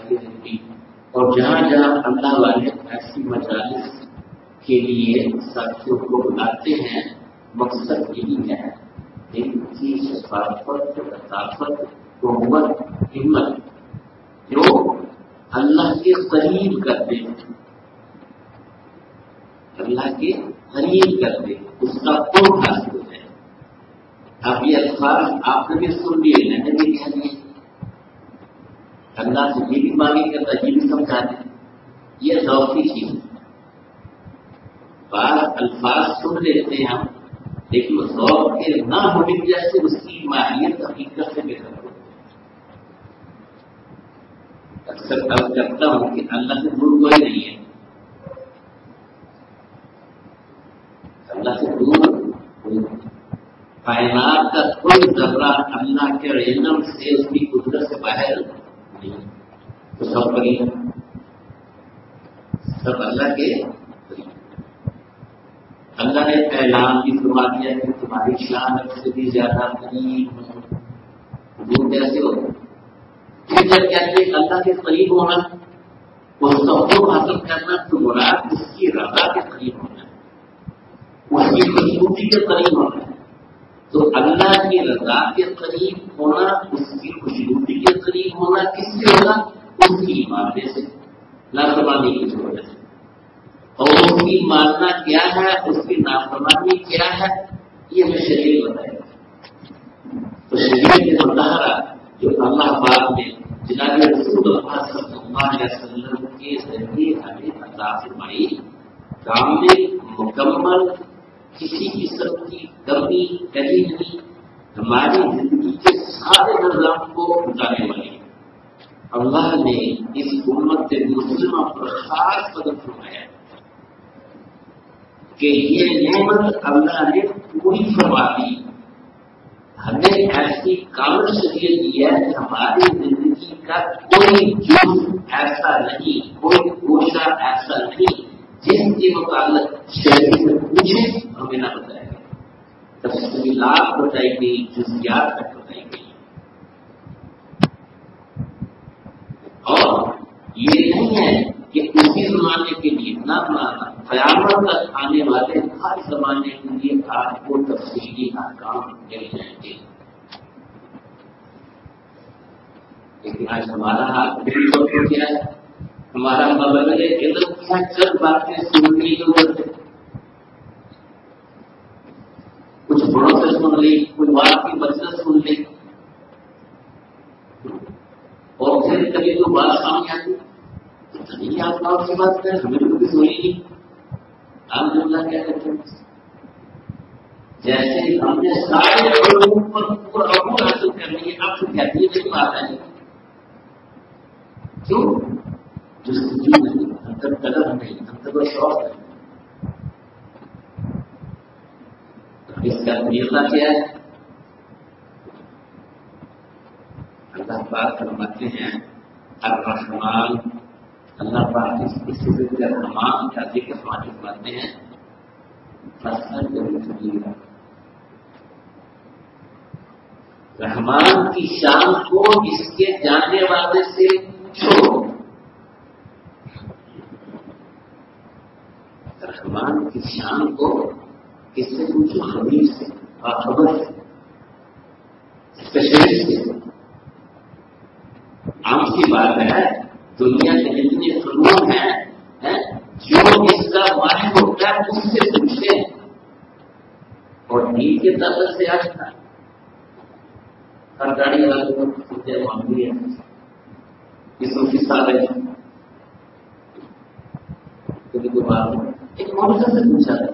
کی زندگی، اور جہاں جہاں اللہ والے ایسی مجالس کے لیے ساتھیوں کو بلاتے ہیں، مقصد یہی ہے ان کی ثقافت، لطافت، قوت، ہمت جو اللہ کے قریب کرتے ہیں، اللہ کے قریب کرتے ہیں، اس کا قرب حاصل ہے۔ اب یہ الفاظ آپ نے بھی سن لیے، میں نے بھی کہہ دیے، اللہ سے یہ بھی مانگے کرتا، یہ بھی سمجھا دیں، یہ ذوقی چیز ہے۔ بعض الفاظ سن لیتے ہیں ہم، لیکن ذوق کے نہ ہونے کی وجہ سے اس کی ماہیت حقیقت سے بہتر ہوتی ہے۔ اکثر عرض کرتا ہوں کہ اللہ سے دور کوئی نہیں ہے، اللہ سے دور کوئی نہیں۔ کائنات کا کوئی ذرہ اللہ کے علم سے، اس کی قدرت سے باہر نہیں، تو سب قریب، سب اللہ کے قریب۔ اللہ نے اعلان بھی فرما دیا کہ تمہاری شان سے بھی زیادہ قریب ہوں، دور کیسے ہو؟ پھر جب کہتے ہیں اللہ کے قریب ہونا، اس کا حکم حاصل کرنا، تو مراد اس کی رضا کے قریب ہونا ہے، اس کی خوشبوئی کے قریب ہونا ہے۔ تو اللہ کی رضا کے قریب ہونا، اس کی خوشبوئی کے قریب ہونا کس سے ہوگا؟ اس کی ماننے سے، نافرمانی کی وجہ سے۔ اور اس کی ماننا کیا ہے، اس کی نافرمانی کیا ہے، یہ ہمیں شریعت بتائے گا۔ تو شریعت کے مظاہرہ جو اللہ پاک نے جناب رسول اللہ صلی اللہ علیہ وسلم کے ذریعے ہمیں عطا فرمائی، کامل، مکمل، کسی قسم کی کمی کہیں نہیں، ہماری زندگی کے سارے نظام کو بتانے والی ہے۔ اللہ نے اس امت مسلمہ پر خاص قدر فرمایا کہ یہ نعمت اللہ نے پوری فرما دی، ہمیں ایسی کامل شریعت دی ہے کہ ہماری زندگی کا کوئی جز ایسا نہیں، کوئی گوشہ ایسا نہیں جس کے متعلق شریعت سے پوچھے ہمیں نہ بتایا گیا، تفصیلات بتائی گئی، جزیات تک بتائی گئی۔ اور یہ نہیں ہے کہ اسی زمانے کے لیے نہ قیامت تک آنے والے ہر زمانے کے لیے آپ کو تفصیلی احکام مل جائیں گے، لیکن آج ہمارا حال بالکل کیا ہے، ہمارا مبلغ علم کیا، چند باتیں سننے کی ضرورت ہے، کچھ بڑوں سے سن لی، کوئی بات کی مجلس سن لی، اور پھر کبھی کوئی بات سامنے آتی تو نہیں، آپ آپ سے بات کریں، ہمیں تو کچھ ہوئی نہیں، آپ اللہ کیا کرتے ہیں؟ جیسے ہم نے سارے لوگوں پر پورا عبور حاصل کر لی، اب تو کہتی ہے نہیں بات ہے، کیوں؟ جستجو نہیں، اندر قدر نہیں، اندر شوق ہے۔ اس کا طریقہ کیا ہے؟ اللہ پاک فرماتے ہیں الرحمن، اللہ پاک اس ذکر الرحمن کا ذکر فرماتے ہیں رحمان کی شان کو اس کے جاننے والے سے چھوڑو، رحمان کی شان کو کس سے پوچھو؟ خبیر سے، خبر سے، اسپیشلسٹ سے۔ عام سی بات ہے، دنیا کے جتنے فنون ہیں جو اس کا ماہر ہوتا ہے اس سے پوچھتے ہیں، اور دین کے طرف سے آتا ہے ہر گاڑی والے کو پوچھتے معمولی ہے، اس کی ساتھ ہے کبھی کوئی بات ایک معاملہ سے پوچھا تھا،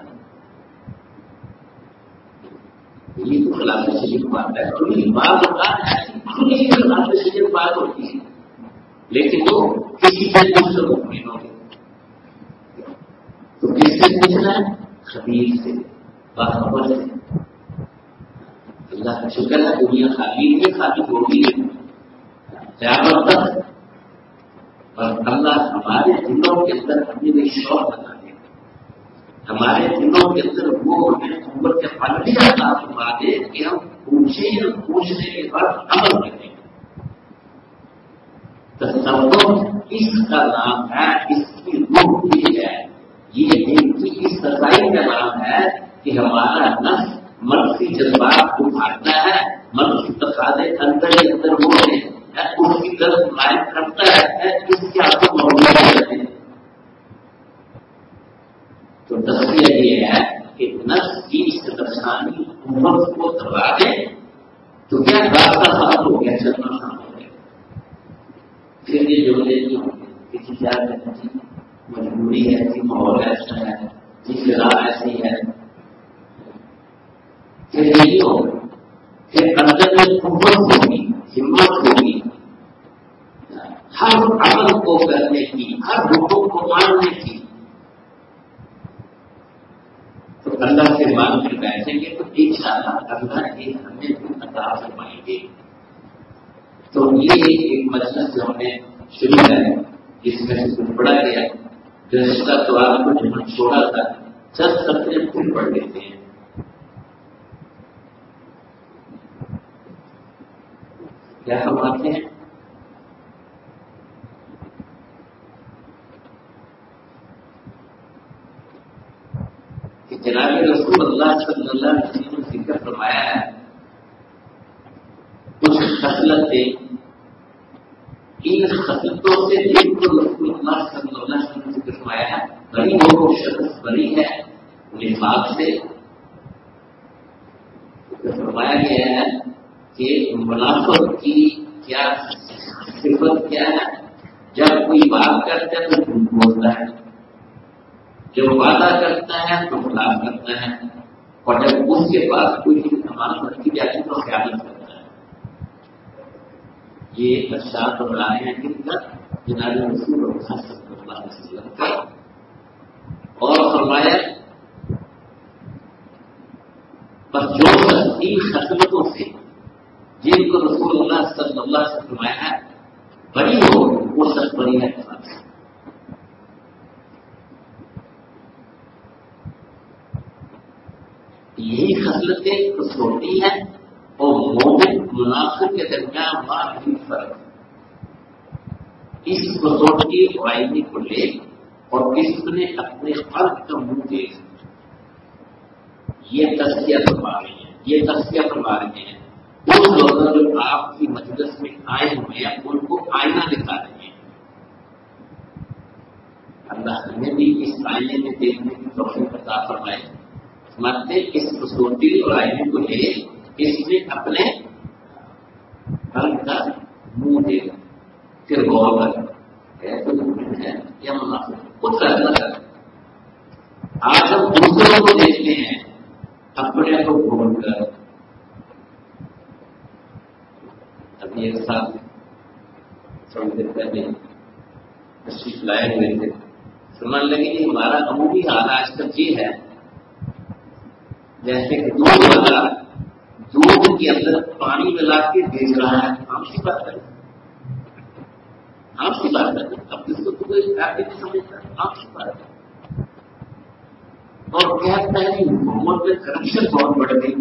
یہ تو خلاف شریف بات ہے، کبھی بات ہوتا ہے ایسی خلاف شریف بات ہوتی ہے، لیکن وہ کسی سے دوسرے کو نہیں ہوگی، تو کس سے پوچھنا ہے؟ خبیر سے، باخبر سے۔ اللہ کا شکر ہے دنیا خالی ہے، خالی ہوگی قیامت تک، اور اللہ ہمارے دلوں کے اندر اپنی بھی شوق بنا دے، ہمارے دلوں کے اندر وہ ہمیں قوت کے فلکی عطا فرما دے کہ ہم پوچھیں، پوچھنے کے بعد عمل کریں۔ تصوف اس کا نام ہے، اس کی روح یہ ہے، یہ دین کی اس سچائی کا نام ہے کہ ہمارا نفس منفی جذبات کو بھاگتا ہے، منفی تقاضے اندر ہی اندر وہ ہے، اس کی طرف مائل کرتا ہے، اس کے آپ کو موجود رہتے ہیں۔ تو تصویر یہ ہے کہ نفس کی اس پریشانی قوت کو دبا دے تو کیا راستہ صاف ہو گیا، چلنا صاف ہو گیا۔ پھر یہ جملے نہیں ہوں گے کسی زیادہ مجبوری ہے، کہ ماحول ایسا ہے، جس فضا ایسی ہے، پھر نہیں ہوگا۔ پھر اندر میں قوت ہوگی، ہمت ہوگی، ہر عمل کو کرنے کی، ہر حکم کو ماننے کی۔ تو اللہ سے مانگ کر بیٹھیں گے تو انشاءاللہ اللہ یہ ہمیں عطا فرمائیں گے۔ تو یہ ایک مجلس جو ہم نے شروع ہے، جس میں سے کچھ پڑھا گیا، گزشتہ تو آپ کو جو چھوڑا تھا، چند سطریں پھر پڑھ لیتے ہیں۔ کیا فرماتے ہیں؟ کہ جناب رسول اللہ صلی اللہ علیہ وسلم نے ذکر فرمایا ہے کچھ خصلتیں، ان خصلتوں سے جن کو رسول اللہ صلی اللہ علیہ وسلم نے ذکر فرمایا ہے، بڑی وہ شخص بری ہے نفاق سے۔ فرمایا گیا ہے کہ منافق کی کیا صفت کیا ہے؟ جب کوئی بات کرتا ہے تو جھوٹ بولتا ہے، جب وعدہ کرتا ہے تو خلاف کرتا ہے، اور جب اس کے پاس کوئی امانت رکھی جاتی ہے تو خیانت کرتا ہے۔ یہ ارشاد بنائے ہیں کن کا؟ جناب رسول اللہ صلی اللہ علیہ وسلم کا۔ اور فرمایا بس جو ان خصلتوں سے جن کو رسول اللہ صلی اللہ علیہ وسلم فرمایا ہے بڑی ہو، وہ سب بڑی ہے۔ یہی خصلتیں کسوٹی ہیں، اور مومن منافق کے درمیان واقعی فرق۔ اس کسوٹی وائنی کو لے اور اس نے اپنے قلب کا منہ دیکھ، یہ تزکیہ فرما رہے ہیں، یہ تزکیہ فرما رہے ہیں۔ وہ لوگ جو آپ کی مجلس میں آئے ہوئے ہیں ان کو آئینہ دکھا رہے ہیں۔ اللہ ہمیں بھی اس آئینے میں دیکھنے کی توفیق عطا فرمائے۔ مانتے اس خصوصی اور آئینے کو لے اس نے اپنے قلب کا منہ دیکھا، پھر غور کر ہے یا منافق خود فیصلہ کر۔ آج ہم دوسروں کو دیکھتے ہیں اپنے کو بھول کر۔ ابھی ایک ساتھ تھوڑی دیر پہلے تشریف لائے ہوئے تھے، سمجھ لگے کہ ہمارا عمومی حال آج تک یہ ہے جیسے کہ دودھ والا دودھ کے اندر پانی ملا کے بیچ رہا ہے۔ عام سی بات ہے، عام سی بات ہے، اب جس کو کوئی نہیں سمجھتا، عام سی بات ہے۔ اور کہتا ہے کہ حکومت میں کرپشن بہت بڑھ گئی،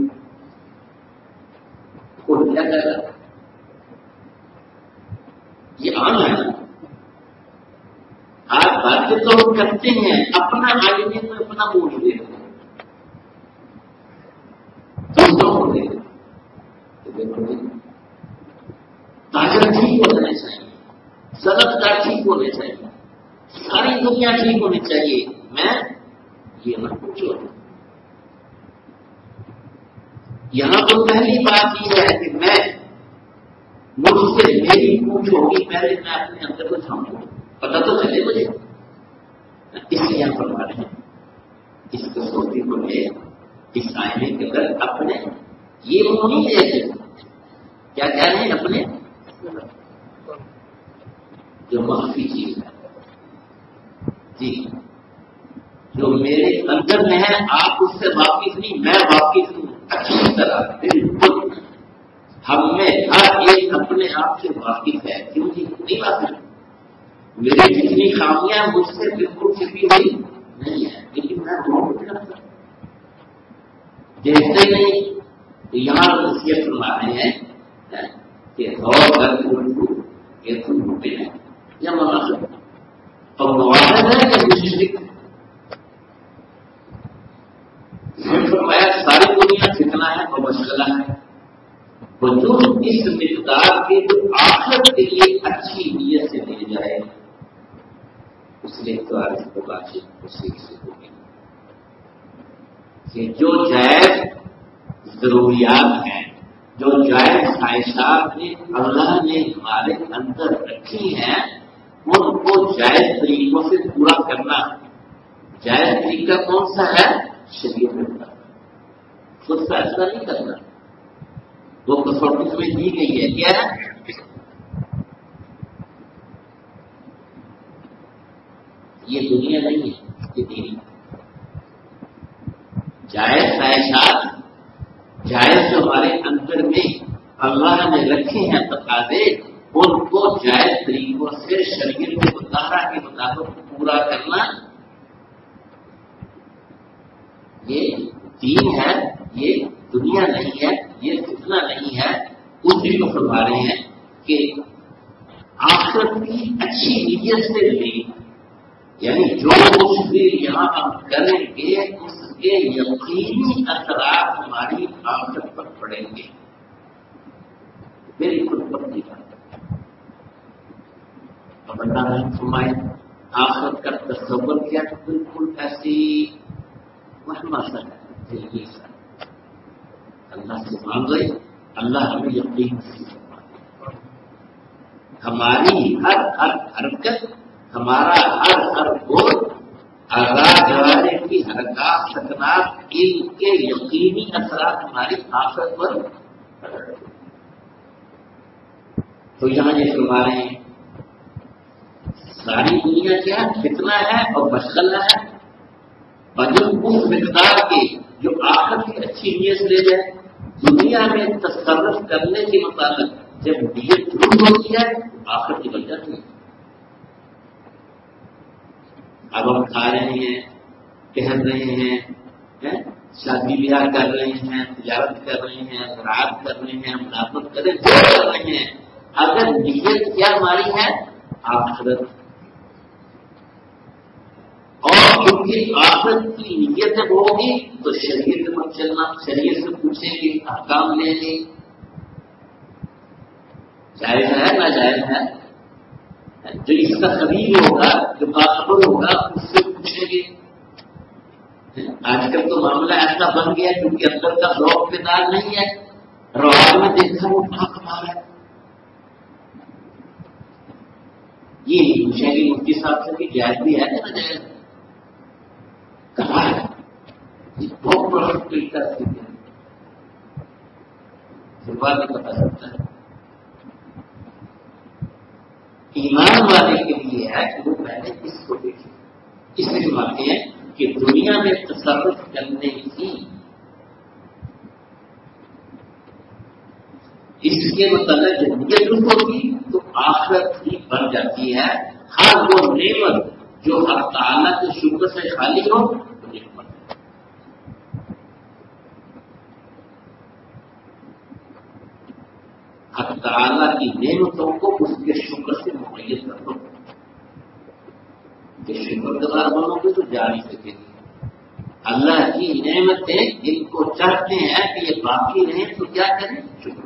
وہ کیا کہہ رہا ہے؟ یہ عام ہے نا۔ آپ باتیں تو کرتے ہیں، اپنا آئینے میں اپنا منہ دیتے ہیں، تاجر ٹھیک ہونا چاہیے، صنعت کار ٹھیک ہونے چاہیے، ساری دنیا ٹھیک ہونی چاہیے۔ میں یہ نہ پوچھو، یہاں تو پہلی بات یہ ہے کہ میں مجھ سے میری پوچھ ہوگی، پہلے میں اپنے اندر کو جھانکوں، پتا تو چلے مجھے۔ اس لیے ہم فرما رہے ہیں اس کسوٹی کو لے، اس آئینے کے اندر اپنے یہ منہ نہیں دیکھے، کیا کہہ رہے ہیں؟ اپنے جو مخفی چیز ہے، جی جو میرے اندر میں ہے، آپ اس سے واقف نہیں، میں واقف ہوں اچھی طرح، بالکل۔ ہم میں ہر ایک اپنے آپ سے واقف ہے، کیوں جی؟ نہیں واقف۔ میری جتنی خامیاں مجھ سے بالکل چھپی ہوئی نہیں ہے، لیکن میں بہت رکھتا دیکھتے نہیں۔ یہاں نصیحت فرما رہے ہیں کہ غور کر یہ تم مومن ہے یا منافق ہے، اور معاہد ہے یا مشرک ہے. فرمایا ساری دنیا فتنہ ہے اور مشغلہ ہے، وجود اس مقدار کے جو آخرت کے لیے اچھی نیت سے لے جائے اس لیے تو آج کو بات اسی سے ہوگی کہ جو جائز ضروریات ہیں، جو جائز خواہشات نے اللہ نے ہمارے اندر رکھی ہیں، ان کو جائز طریقوں سے پورا کرنا. جائز طریقہ کون سا ہے؟ شریعت میں بتانا، خود فیصلہ نہیں کرنا. وہ کسوٹی میں دی گئی ہے کیا ہے؟ یہ دنیا نہیں ہے، یہ دین. جائز خواہشات، جائز جو ہمارے اندر میں اللہ نے رکھے ہیں تقاضے، ان کو جائز طریقوں سے شریعت کے مطالعہ کے مطابق پورا کرنا یہ دین ہے، یہ دنیا نہیں ہے، یہ فتنہ نہیں ہے. اسی کو فرما رہے ہیں کہ آخرت کی اچھی نیت سے لے، یعنی جو کچھ بھی یہاں ہم کریں گے اس کے یقینی اثرات ہماری آخرت پر پڑیں گے. بالکل پکی بات ہے. اب اللہ نے فرمایا آخرت کا تصور کیا کہ بالکل ایسی وہم سا ہے، یہ سا اللہ سے مان گئے، اللہ ہمیں یقین سے ہماری ہر حرکت، ہمارا ہر بول، آزاد جوارے کی حرکات سکنات، ان کے یقینی اثرات ہماری آخرت پر. تو یہاں یہ فرما رہے ہیں ساری دنیا کیا فتنہ ہے اور مشغلہ ہے، اور جو اس مقدار کے جو آخرت کی اچھی نیت لے جائے، دنیا میں تصرف کرنے کے مطابق جب نیت درست ہوتی ہے آخرت کی بن جاتی ہے. اب ہم کھا رہے ہیں، پہن رہے ہیں، شادی بیاہ کر رہے ہیں، تجارت کر رہے ہیں، زراعت کر رہے ہیں، ملازمت کر رہے ہیں، جو کر رہے ہیں، اگر نیت کیا ہماری ہے آخرت، اور کیونکہ آخرت کی نیت جب ہوگی تو شریعت پر چلنا، شریعت سے پوچھیں گے، احکام لیں گے، جائز ہے ناجائز ہے. جو اس کا قریب ہوگا، جو باخبر ہوگا، اس سے پوچھیں گے. آج کل تو معاملہ ایسا بن گیا کیونکہ اندر کا ذوق بیدار نہیں ہے، رواج میں دیکھا وہ کہاں کما ہے، یہ نہیں پوچھیں گے مفتی صاحب سے کہ جائز بھی ہے کہ ناجائز ہے، کہاں ہے. یہ بہت پروفٹ طریقہ سے بات نہیں پتا چلتا ہے. ایمان والے کے لیے ہے کہ وہ پہلے اس کو دیکھیں. اس لیے مانتے ہیں کہ دنیا میں تصرف کرنے کی اس کے متعلق جب نیت ہوگی تو آخرت ہی بن جاتی ہے. ہر وہ نعمت جو حق تعالیٰ کے شکر سے خالی ہو تو نعمت ہے. حق تعالیٰ کی نعمتوں کو اس کے شکر سے مقید کر دو. کہ شکر گزار بنو گے تو جا نہیں سکے گی. اللہ کی نعمتیں جن کو چاہتے ہیں کہ یہ باقی رہیں تو کیا کریں؟ شکر.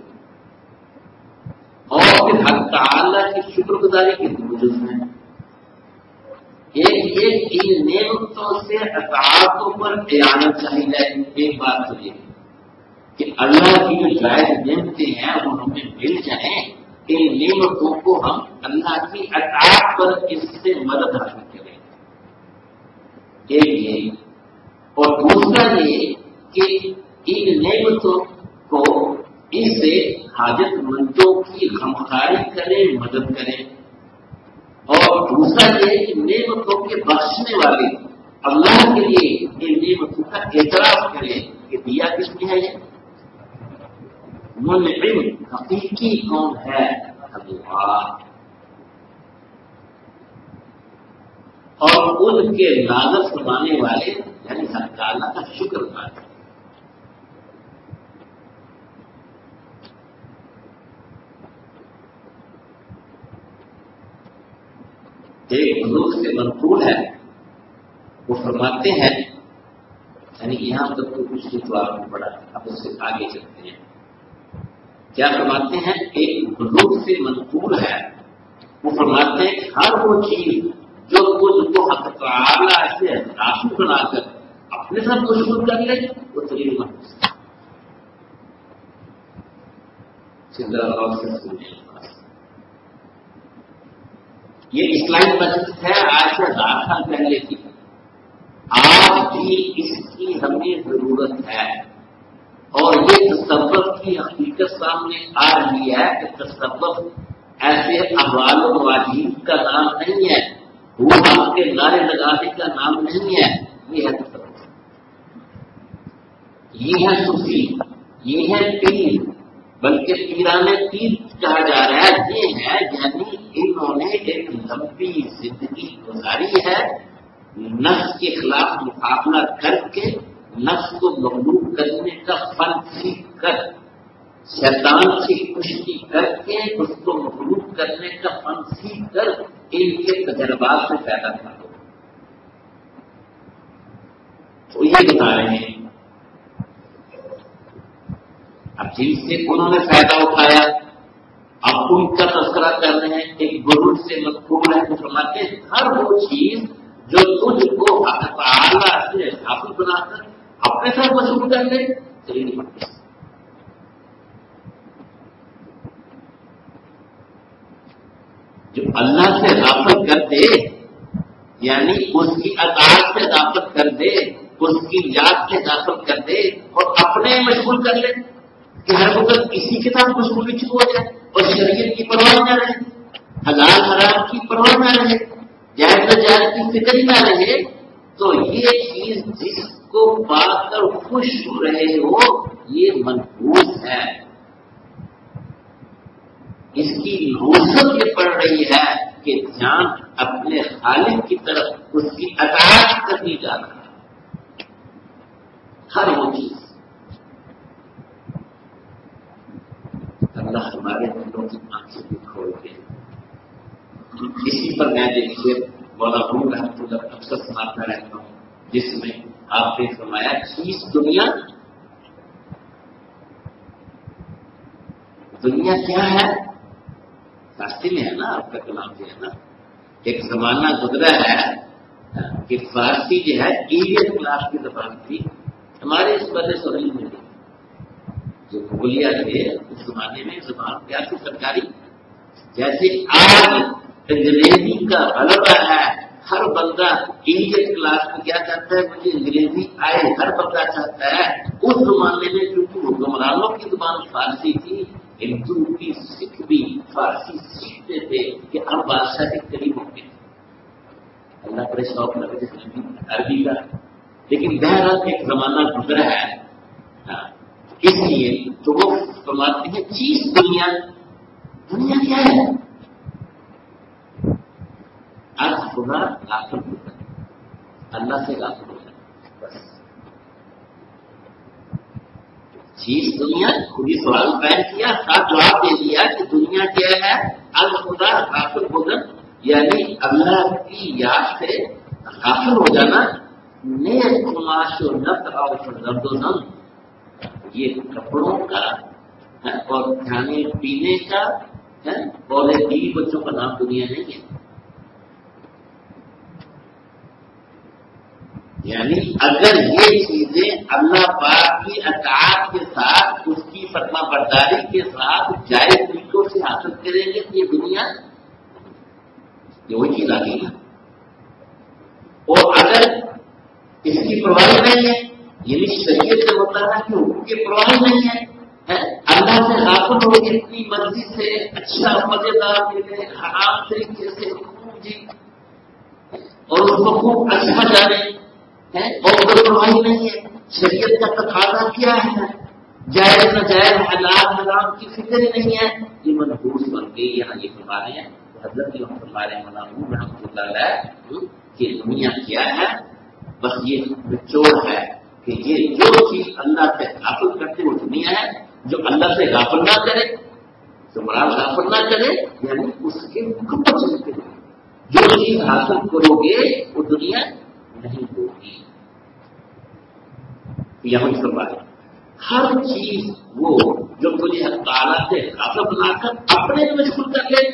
اور پھر حق تعالیٰ کی شکر گزاری کے موجود ہیں. ایک ان نعمتوں سے اطاعتوں پر اعانت چاہیے. ایک بات تو یہ کہ اللہ کی جو جائز نعمتیں ہیں وہ ہمیں مل جائیں، ان نعمتوں کو ہم اللہ کی اطاعت پر اس سے مدد حاصل کریں. ایک یہ، اور دوسرا یہ کہ ان نعمتوں کو اس سے حاجت مندوں کی غمخواری کریں، مدد کریں. اور دوسرا یہ کہ نعمتوں کے بخشنے والے اللہ کے لیے ان نعمتوں کا اعتراف کریں کہ دیا کس نے ہے. یہ منعم حقیقی کون ہے؟ اللہ. اور ان کے نازل فرمانے والے یعنی حق تعالیٰ کا شکر مانے. ایک بزرگ سے منقول ہے، وہ فرماتے ہیں، یعنی یہاں تک تو کچھ تو آپ نے پڑھا، اب اس سے آگے چلتے ہیں. کیا فرماتے ہیں؟ ایک بزرگ سے منقول ہے، وہ فرماتے ہیں ہر وہ چیز جو خود کو حق تعالی سے راشد بنا کر اپنے ساتھ مشغول کر لے وہ دلیل محفوظ ہے. یہ اسلامی مسجد ہے آج سے 1000 سال پہلے کی، آج بھی اس کی ہمیں ضرورت ہے. اور یہ تصوف کی حقیقت سامنے آ رہی ہے کہ تصوف ایسے احوال و مواجہد کا نام نہیں ہے، وہ آپ کے نعرے لگانے کا نام نہیں ہے، یہ ہے تصوف، یہ ہے صوفی، یہ ہے پیر، بلکہ پیرانے پیر کہا جا رہا ہے. یہ ہے یعنی انہوں نے ایک لمبی زندگی گزاری ہے نفس کے خلاف مقابلہ کر کے، نفس کو مغلوب کرنے کا فن سیکھ کر، شیطان سے کشتی کر کے اس کو مغلوب کرنے کا فن سیکھ کر ان کے تجربات سے پیدا کر دو. تو یہ بتا رہے ہیں اب جن سے انہوں نے فائدہ اٹھایا اب ان کا تذکرہ کر رہے ہیں. ایک گرو سے مذکور ہے، وہ فرماتے ہیں ہر وہ چیز جو تجھ کو حق تعالی سے حاصل بنا کر اپنے ساتھ مشغول کر لے دلیل محفوظ. جو اللہ سے غافل کر دے، یعنی اس کی اطاعت سے غافل کر دے، اس کی یاد سے غافل کر دے اور اپنے مشغول کر لے کہ ہر وقت اسی کے ساتھ مشغول ہو جائے اور شریعت کی پرواہ نہ رہے، حلال حرام کی پرواہ نہ رہے، جائز ناجائز کی فکر ہی نہ رہے، تو یہ چیز جس کو پا کر خوش ہو رہے ہو یہ منحوس ہے. اس کی نوسط یہ پڑ رہی ہے کہ جان اپنے خالق کی طرف اس کی اطاعت کرنی جا رہا ہے. ہر وہ چیز اللہ ہمارے دلوں کی آنکھیں بھی کھول کے. اسی پر میں دیکھیے مولانا روم رحمۃ اللہ اکثر سناتا رہتا ہوں، جس میں آپ نے فرمایا چیز دنیا کیا ہے؟ راستے میں ہے نا آپ کا کلام جو ہے نا. ایک زمانہ گزرا ہے کہ فارسی جو ہے ایڈیٹ کلاس کی زبان تھی، ہمارے اس بڑے سہیل میں جو مغلیہ تھے اس زمانے میں زبان کیا تھی سرکاری. جیسے آج انگریزی کا غلبہ ہے، ہر بندہ انگلش کلاس میں کیا چاہتا ہے مجھے انگریزی آئے، ہر بندہ چاہتا ہے. اس زمانے میں کیونکہ حکمرانوں کی زبان فارسی تھی، ہندو بھی سکھ بھی فارسی سیکھتے تھے کہ ہم بادشاہ کے قریب ہوں گے. اللہ پر شوق لگے عربی کا، لیکن بہرحال ایک زمانہ گزرا ہے. اس لیے تو وہ فرماتے ہیں چیز دنیا کیا ہے؟ آج خدا غافل ہو جائے، اللہ سے غافل ہو جائے بس. چیز دنیا خود ہی سوال پیدا کیا، ساتھ جواب دے دیا کہ دنیا کیا ہے؟ آج خدا غافل ہو جائے، یعنی اللہ کی یاد سے غافل ہو جانا. نیک قماش و نفر اور درد و نم، یہ کپڑوں کا اور کھانے پینے کا اور بیوی بچوں کا نام دنیا نہیں ہے. یعنی اگر یہ چیزیں اللہ پاک کی اطاعت کے ساتھ اس کی فرما برداری کے ساتھ جائز طریقوں سے حاصل کریں گے تو یہ دنیا یہ وہی چیز آ گئی نا. اور اگر اس کی پرواہ نہیں ہے، یعنی شریعت سے مطلب کہ حقوق کی پرواہ نہیں ہے، اللہ سے غافل ہو کے اپنی مرضی سے اچھا مزیدار ملے، حرام طریقے سے خوب جی اور اس کو خوب اچھا جانے اور کوئی پرواہی نہیں ہے. شریعت کا تقاضا کیا ہے؟ جائز ناجائز حلال حرام کی فکر ہی نہیں ہے. یہ منحوس بن گئی. یہاں یہ فرما رہے ہیں حضرت ہمارے مولانا رحمۃ اللہ علیہ کہ دنیا کیا ہے؟ بس یہ نچوڑ ہے کہ یہ جو چیز اللہ سے غافل کرتے وہ دنیا ہے. جو اللہ سے غافل نہ کرے، جو مراد غافل نہ کرے یعنی اس کے حکم پر چلتے ہیں. جو چیز حاصل کرو گے وہ دنیا نہیں ہوگی. یہاں سے بات ہر چیز وہ جو تجھے تعالیٰ سے غافل بنا کر اپنے میں مشغول کر لے.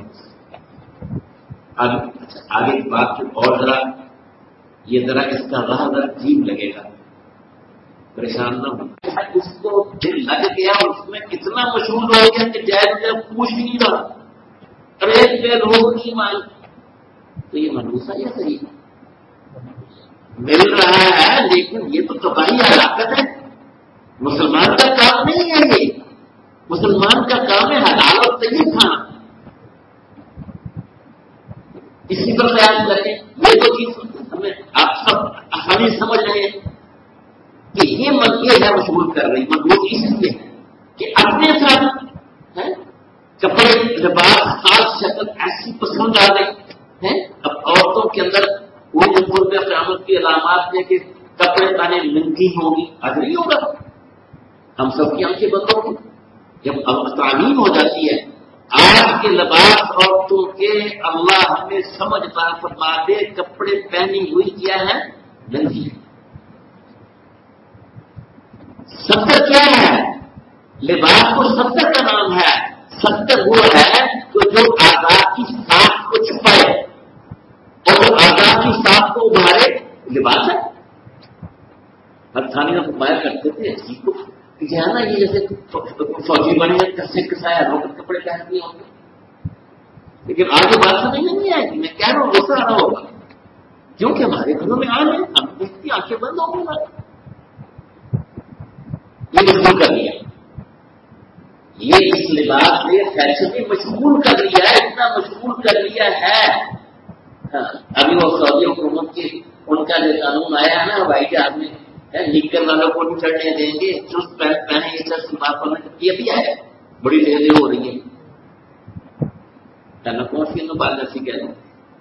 آگے کی بات اور ذرا یہ ذرا اس کا راہ ذرا عجیب لگے گا، پریشان نہ ہو. اس کو دل لگ گیا اور اس میں اتنا مشغول ہو گیا کہ جائز پوچھ ہی نہیں رہا. ارے پہ لوگ نہیں مان تو یہ منوسا یا صحیح مل رہا ہے، لیکن یہ تو تباہی ہلاکت ہے. مسلمان کا کام نہیں ہے یہ. مسلمان کا کام ہے حلال اور طیب کھانا. اسی پر خیال کریں. یہ تو چیز ہمیں آپ سب آسانی سمجھ رہے ہیں کہ یہ ہے مشغول کر رہی. مضبوط اس لیے کہ اپنے ساتھ کپڑے لباس خاص شکل ایسی پسند آ گئی ہے. اب عورتوں کے اندر وہ جو قرب قیامت کی علامات ہے کہ کپڑے پہنے ننگی ہوں گی. آج نہیں ہوگا. ہم سب کی آنکھیں بند ہوگی جب اب تعلیم ہو جاتی ہے. آج کے لباس عورتوں کے اللہ ہمیں سمجھتا فرما دے کپڑے پہنی ہوئی کیا ہے ننگی. ستر کیا ہے؟ لباس کو ستر کا نام ہے. ستر وہ ہے تو جو آزاد کی ساکھ کو چھپائے اور جو آزاد کی ساکھ کو ابھارے لباس ہے. ہر تھانے میں باہر کرتے تھے جی کو کہ ہے نا یہ جیسے فوجی بنے کسے کسایا روک کپڑے پہنتے ہوں گے. لیکن آگے بات سمجھ نہیں آئے گی. میں کہہ رہا ہوں غصہ آ رہا ہوگا کیونکہ ہمارے گھروں میں آج ہے ہم دیکھتی آنکھیں بند ہو گئی. یہ مشغول کر لیا. یہ اس لباس نے فیشن میں مشغول کر لیا ہے. اتنا مشغول کر لیا ہے. ابھی وہ سعودی حکومت کے ان کا جو قانون آیا ہے نا ہوائی جہاز میں نکل والوں کو نہیں چڑھنے دیں گے. چست پہنے یہ سب بات کرنا یہ بھی ہے. بڑی دیر ہو رہی ہے. کون سی بات ایسی کہہ رہے ہیں.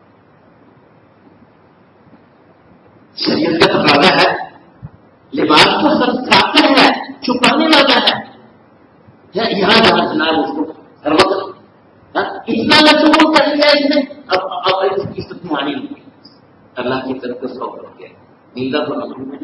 شریعت کا تقاضا ہے. لباس تو سب ساتھ ہے چھپانے والا ہے. یہاں جہاں جناب اس کو ہر وقت اتنا مشغول کر لیا اس نے. اب اس کی سمجھانی نہیں ہے. اللہ کی طرف سے سو کر گیا نیلا کو نمبر میں نے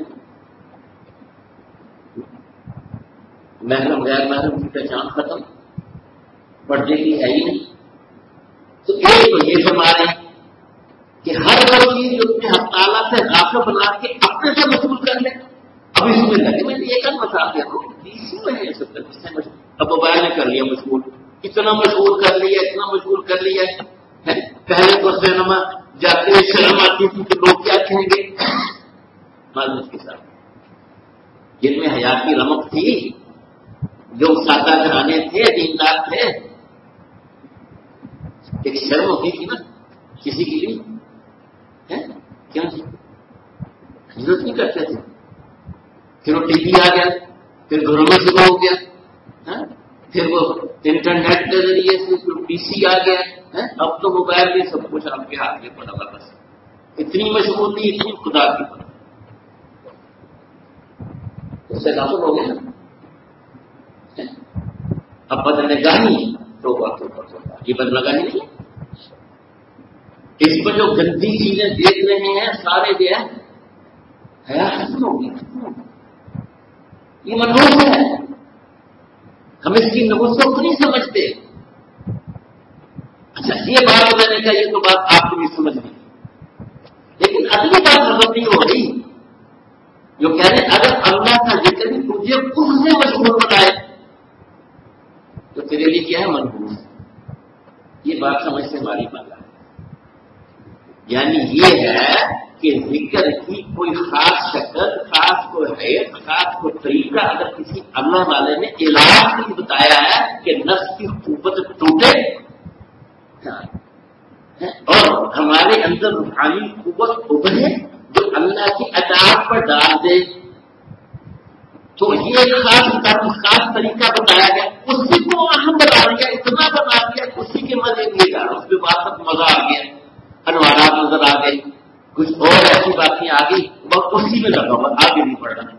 محرم غیر محرم کی پہچان ختم. پردے کی ہے ہی نہیں. تو ایک تو یہ فرما رہے ہیں کہ ہر وہ چیز جو اپنے تعالیٰ سے غافل بنا کے اپنے سے مشغول کر لے. اب اس میں لگے میں ایک مثال دے رہا ہوں. اب موبائل نے کر لیا مشغول. اتنا مشغول کر لیا اتنا مشغول کر لیا. پہلے تو سینما جاتے ہوئے شرم آتی تھی کہ لوگ کیا کہیں گے. معلومات کے ساتھ جن میں حیات کی رمق تھی جو سادہ گھرانے تھے دیندار تھے ایک شرم ہوتی تھی نا کسی کے لیے. کیا ضرورت نہیں کرتے تھے. پھر وہ ٹی وی آ گیا. پھر گھروں میں شروع ہو گیا. پھر وہ انٹرنیٹ کے ذریعے سے پی سی آ گیا. اب تو موبائل میں سب کچھ آپ کے ہاتھ میں پڑا ہوا. بس اتنی مشغول نہیں اتنی خدا کی پڑا. اس سے حاصل ہو گیا نا. اب بدنگاہی تو یہ بدنگاہی نہیں. اس پر جو گندی چیزیں دیکھ رہے ہیں سارے جو ہے حاصل ہو گئی. یہ منحوس ہے. ہم اس کی نبوت کو نہیں سمجھتے. اچھا یہ بات میں نے کہا یہ تو بات آپ کو بھی سمجھ گئی. لیکن اگلی بات سمجھ نہیں ہو رہی جو کہہ رہے اگر اللہ کا ذکر بھی تجھے اس سے مشغول بنائے تو تیرے لیے کیا ہے منحوس. یہ بات سمجھ سے ہماری بات ہے. یعنی یہ ہے کہ ذکر کی کوئی خاص شکل خاص کوئی حیث خاص کوئی طریقہ اگر کسی اللہ والے نے علاج نہیں بتایا ہے کہ نفس کی قوت ٹوٹے اور ہمارے اندر روحانی قوت ابھرے جو اللہ کی اطاعت پر ڈال دے تو یہ خاص طریقہ بتایا گیا. اسی کو اہم بتا دیا اتنا بتا دیا اسی کے مزے لیے جا رہا. اس کے بعد سب مزہ آ گیا. انوارات نظر آ گئی. کچھ اور ایسی باتیں آ گئی وقت اسی میں لگا ہوا آگے نہیں پڑ رہا.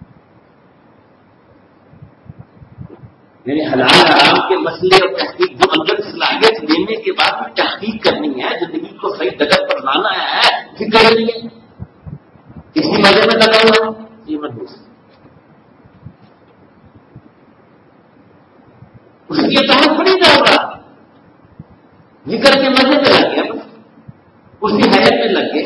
یعنی حلال حرام کے مسئلے اور تحقیق جو اندر صلاحیت لینے کے بعد تحقیق کرنی ہے زندگی کو کو صحیح جگہ پر لانا ہے، فکر نہیں ہے، کسی مزے میں لگا ہوا یہ منحوس ہے. اس کی اطاعت بڑی ڈال رہا، ذکر کے مزے میں لگ گیا، اس کی حیات میں لگ گئے.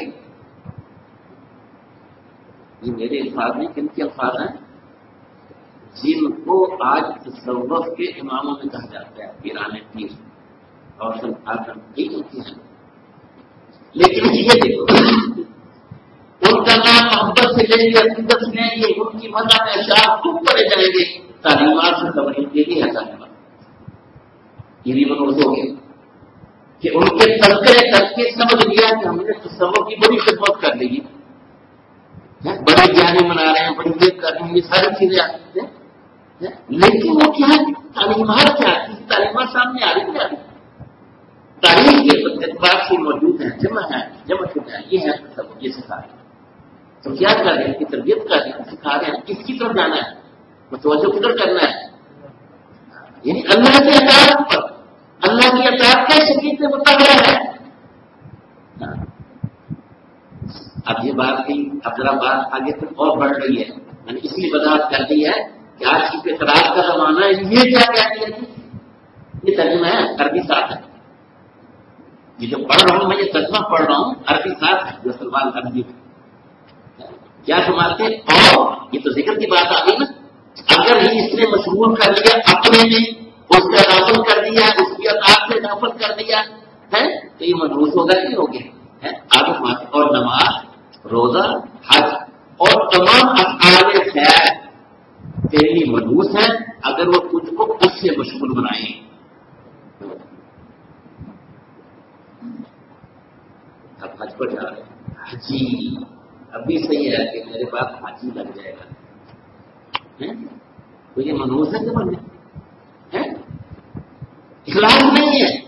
یہ میرے الفاظ نہیں، کن کے الفاظ ہیں؟ جن کو آج تصوف کے اماموں میں کہا جاتا ہے پیران پیر اور ٹھیک ہوتی ہیں. لیکن یہ دیکھو ان کا نام محبت سے لیں گے، عقیدت سے لیں گے، ان کی مزہ میں اشعار خوب پڑے جائیں گے، تعلیمات سے تبدیل کے لیے ہے تعلیمات. یہ بھی منوز ہو گئے کہ ان کے تذکرے کر کے سمجھ لیا کہ ہم نے تصوف کی بڑی خدمت کر لی، بڑے جانے منا رہے ہیں، بڑی دیر کر رہے ہیں، یہ ساری چیزیں آتی ہیں. لیکن وہ کیا ہے تعلیمات، کیا ہے تعلیمات سامنے آ رہی ہے، تعلیم کے اعتبار سے موجود ہیں، جمع چکا ہے، یہ ہے سب یہ سکھا رہے ہیں. تو کیا کر رہے ہیں کہ تربیت کر رہے ہیں، سکھا رہے ہیں کس کی طرف جانا ہے، متوجہ کدھر کرنا ہے، یعنی اللہ کی اطاعت پر. اللہ کی اطاعت کا شکیل سے متحرہ ہے. اب یہ بات کی، اب ذرا بات آگے تک اور بڑھ رہی ہے. میں نے اس لیے وضاحت کر دی ہے کہ آج کی اعتراض کا زمانہ ہے. یہ کیا کہتی ہے، یہ ترجمہ ہے، عربی ساتھ ہے. یہ جو پڑھ رہا ہوں میں، یہ ترجمہ پڑھ رہا ہوں، عربی ساتھ ہے جو سلمان عربی کیا سماتے. اور یہ تو ذکر کی بات آ گئی نا، اگر ہی اس نے مشغول کر لیا اپنے میں، اس کا نافذ کر دیا، اس کی اطاعت سے نافذ کر دیا ہے، تو یہ منحوس ہوگا کہ ہو گیا. آگے اور نماز، روزہ، حج اور تمام افعال خیر تیرے لیے منحوس ہیں اگر وہ تجھ کو اس سے مشغول بنائیں. اب حج پر جا رہے ہیں، حجی ابھی صحیح ہے کہ میرے پاس حاجی لگ جائے گا، تو یہ منحوس ہے کہ بننے اخلاص نہیں ہے.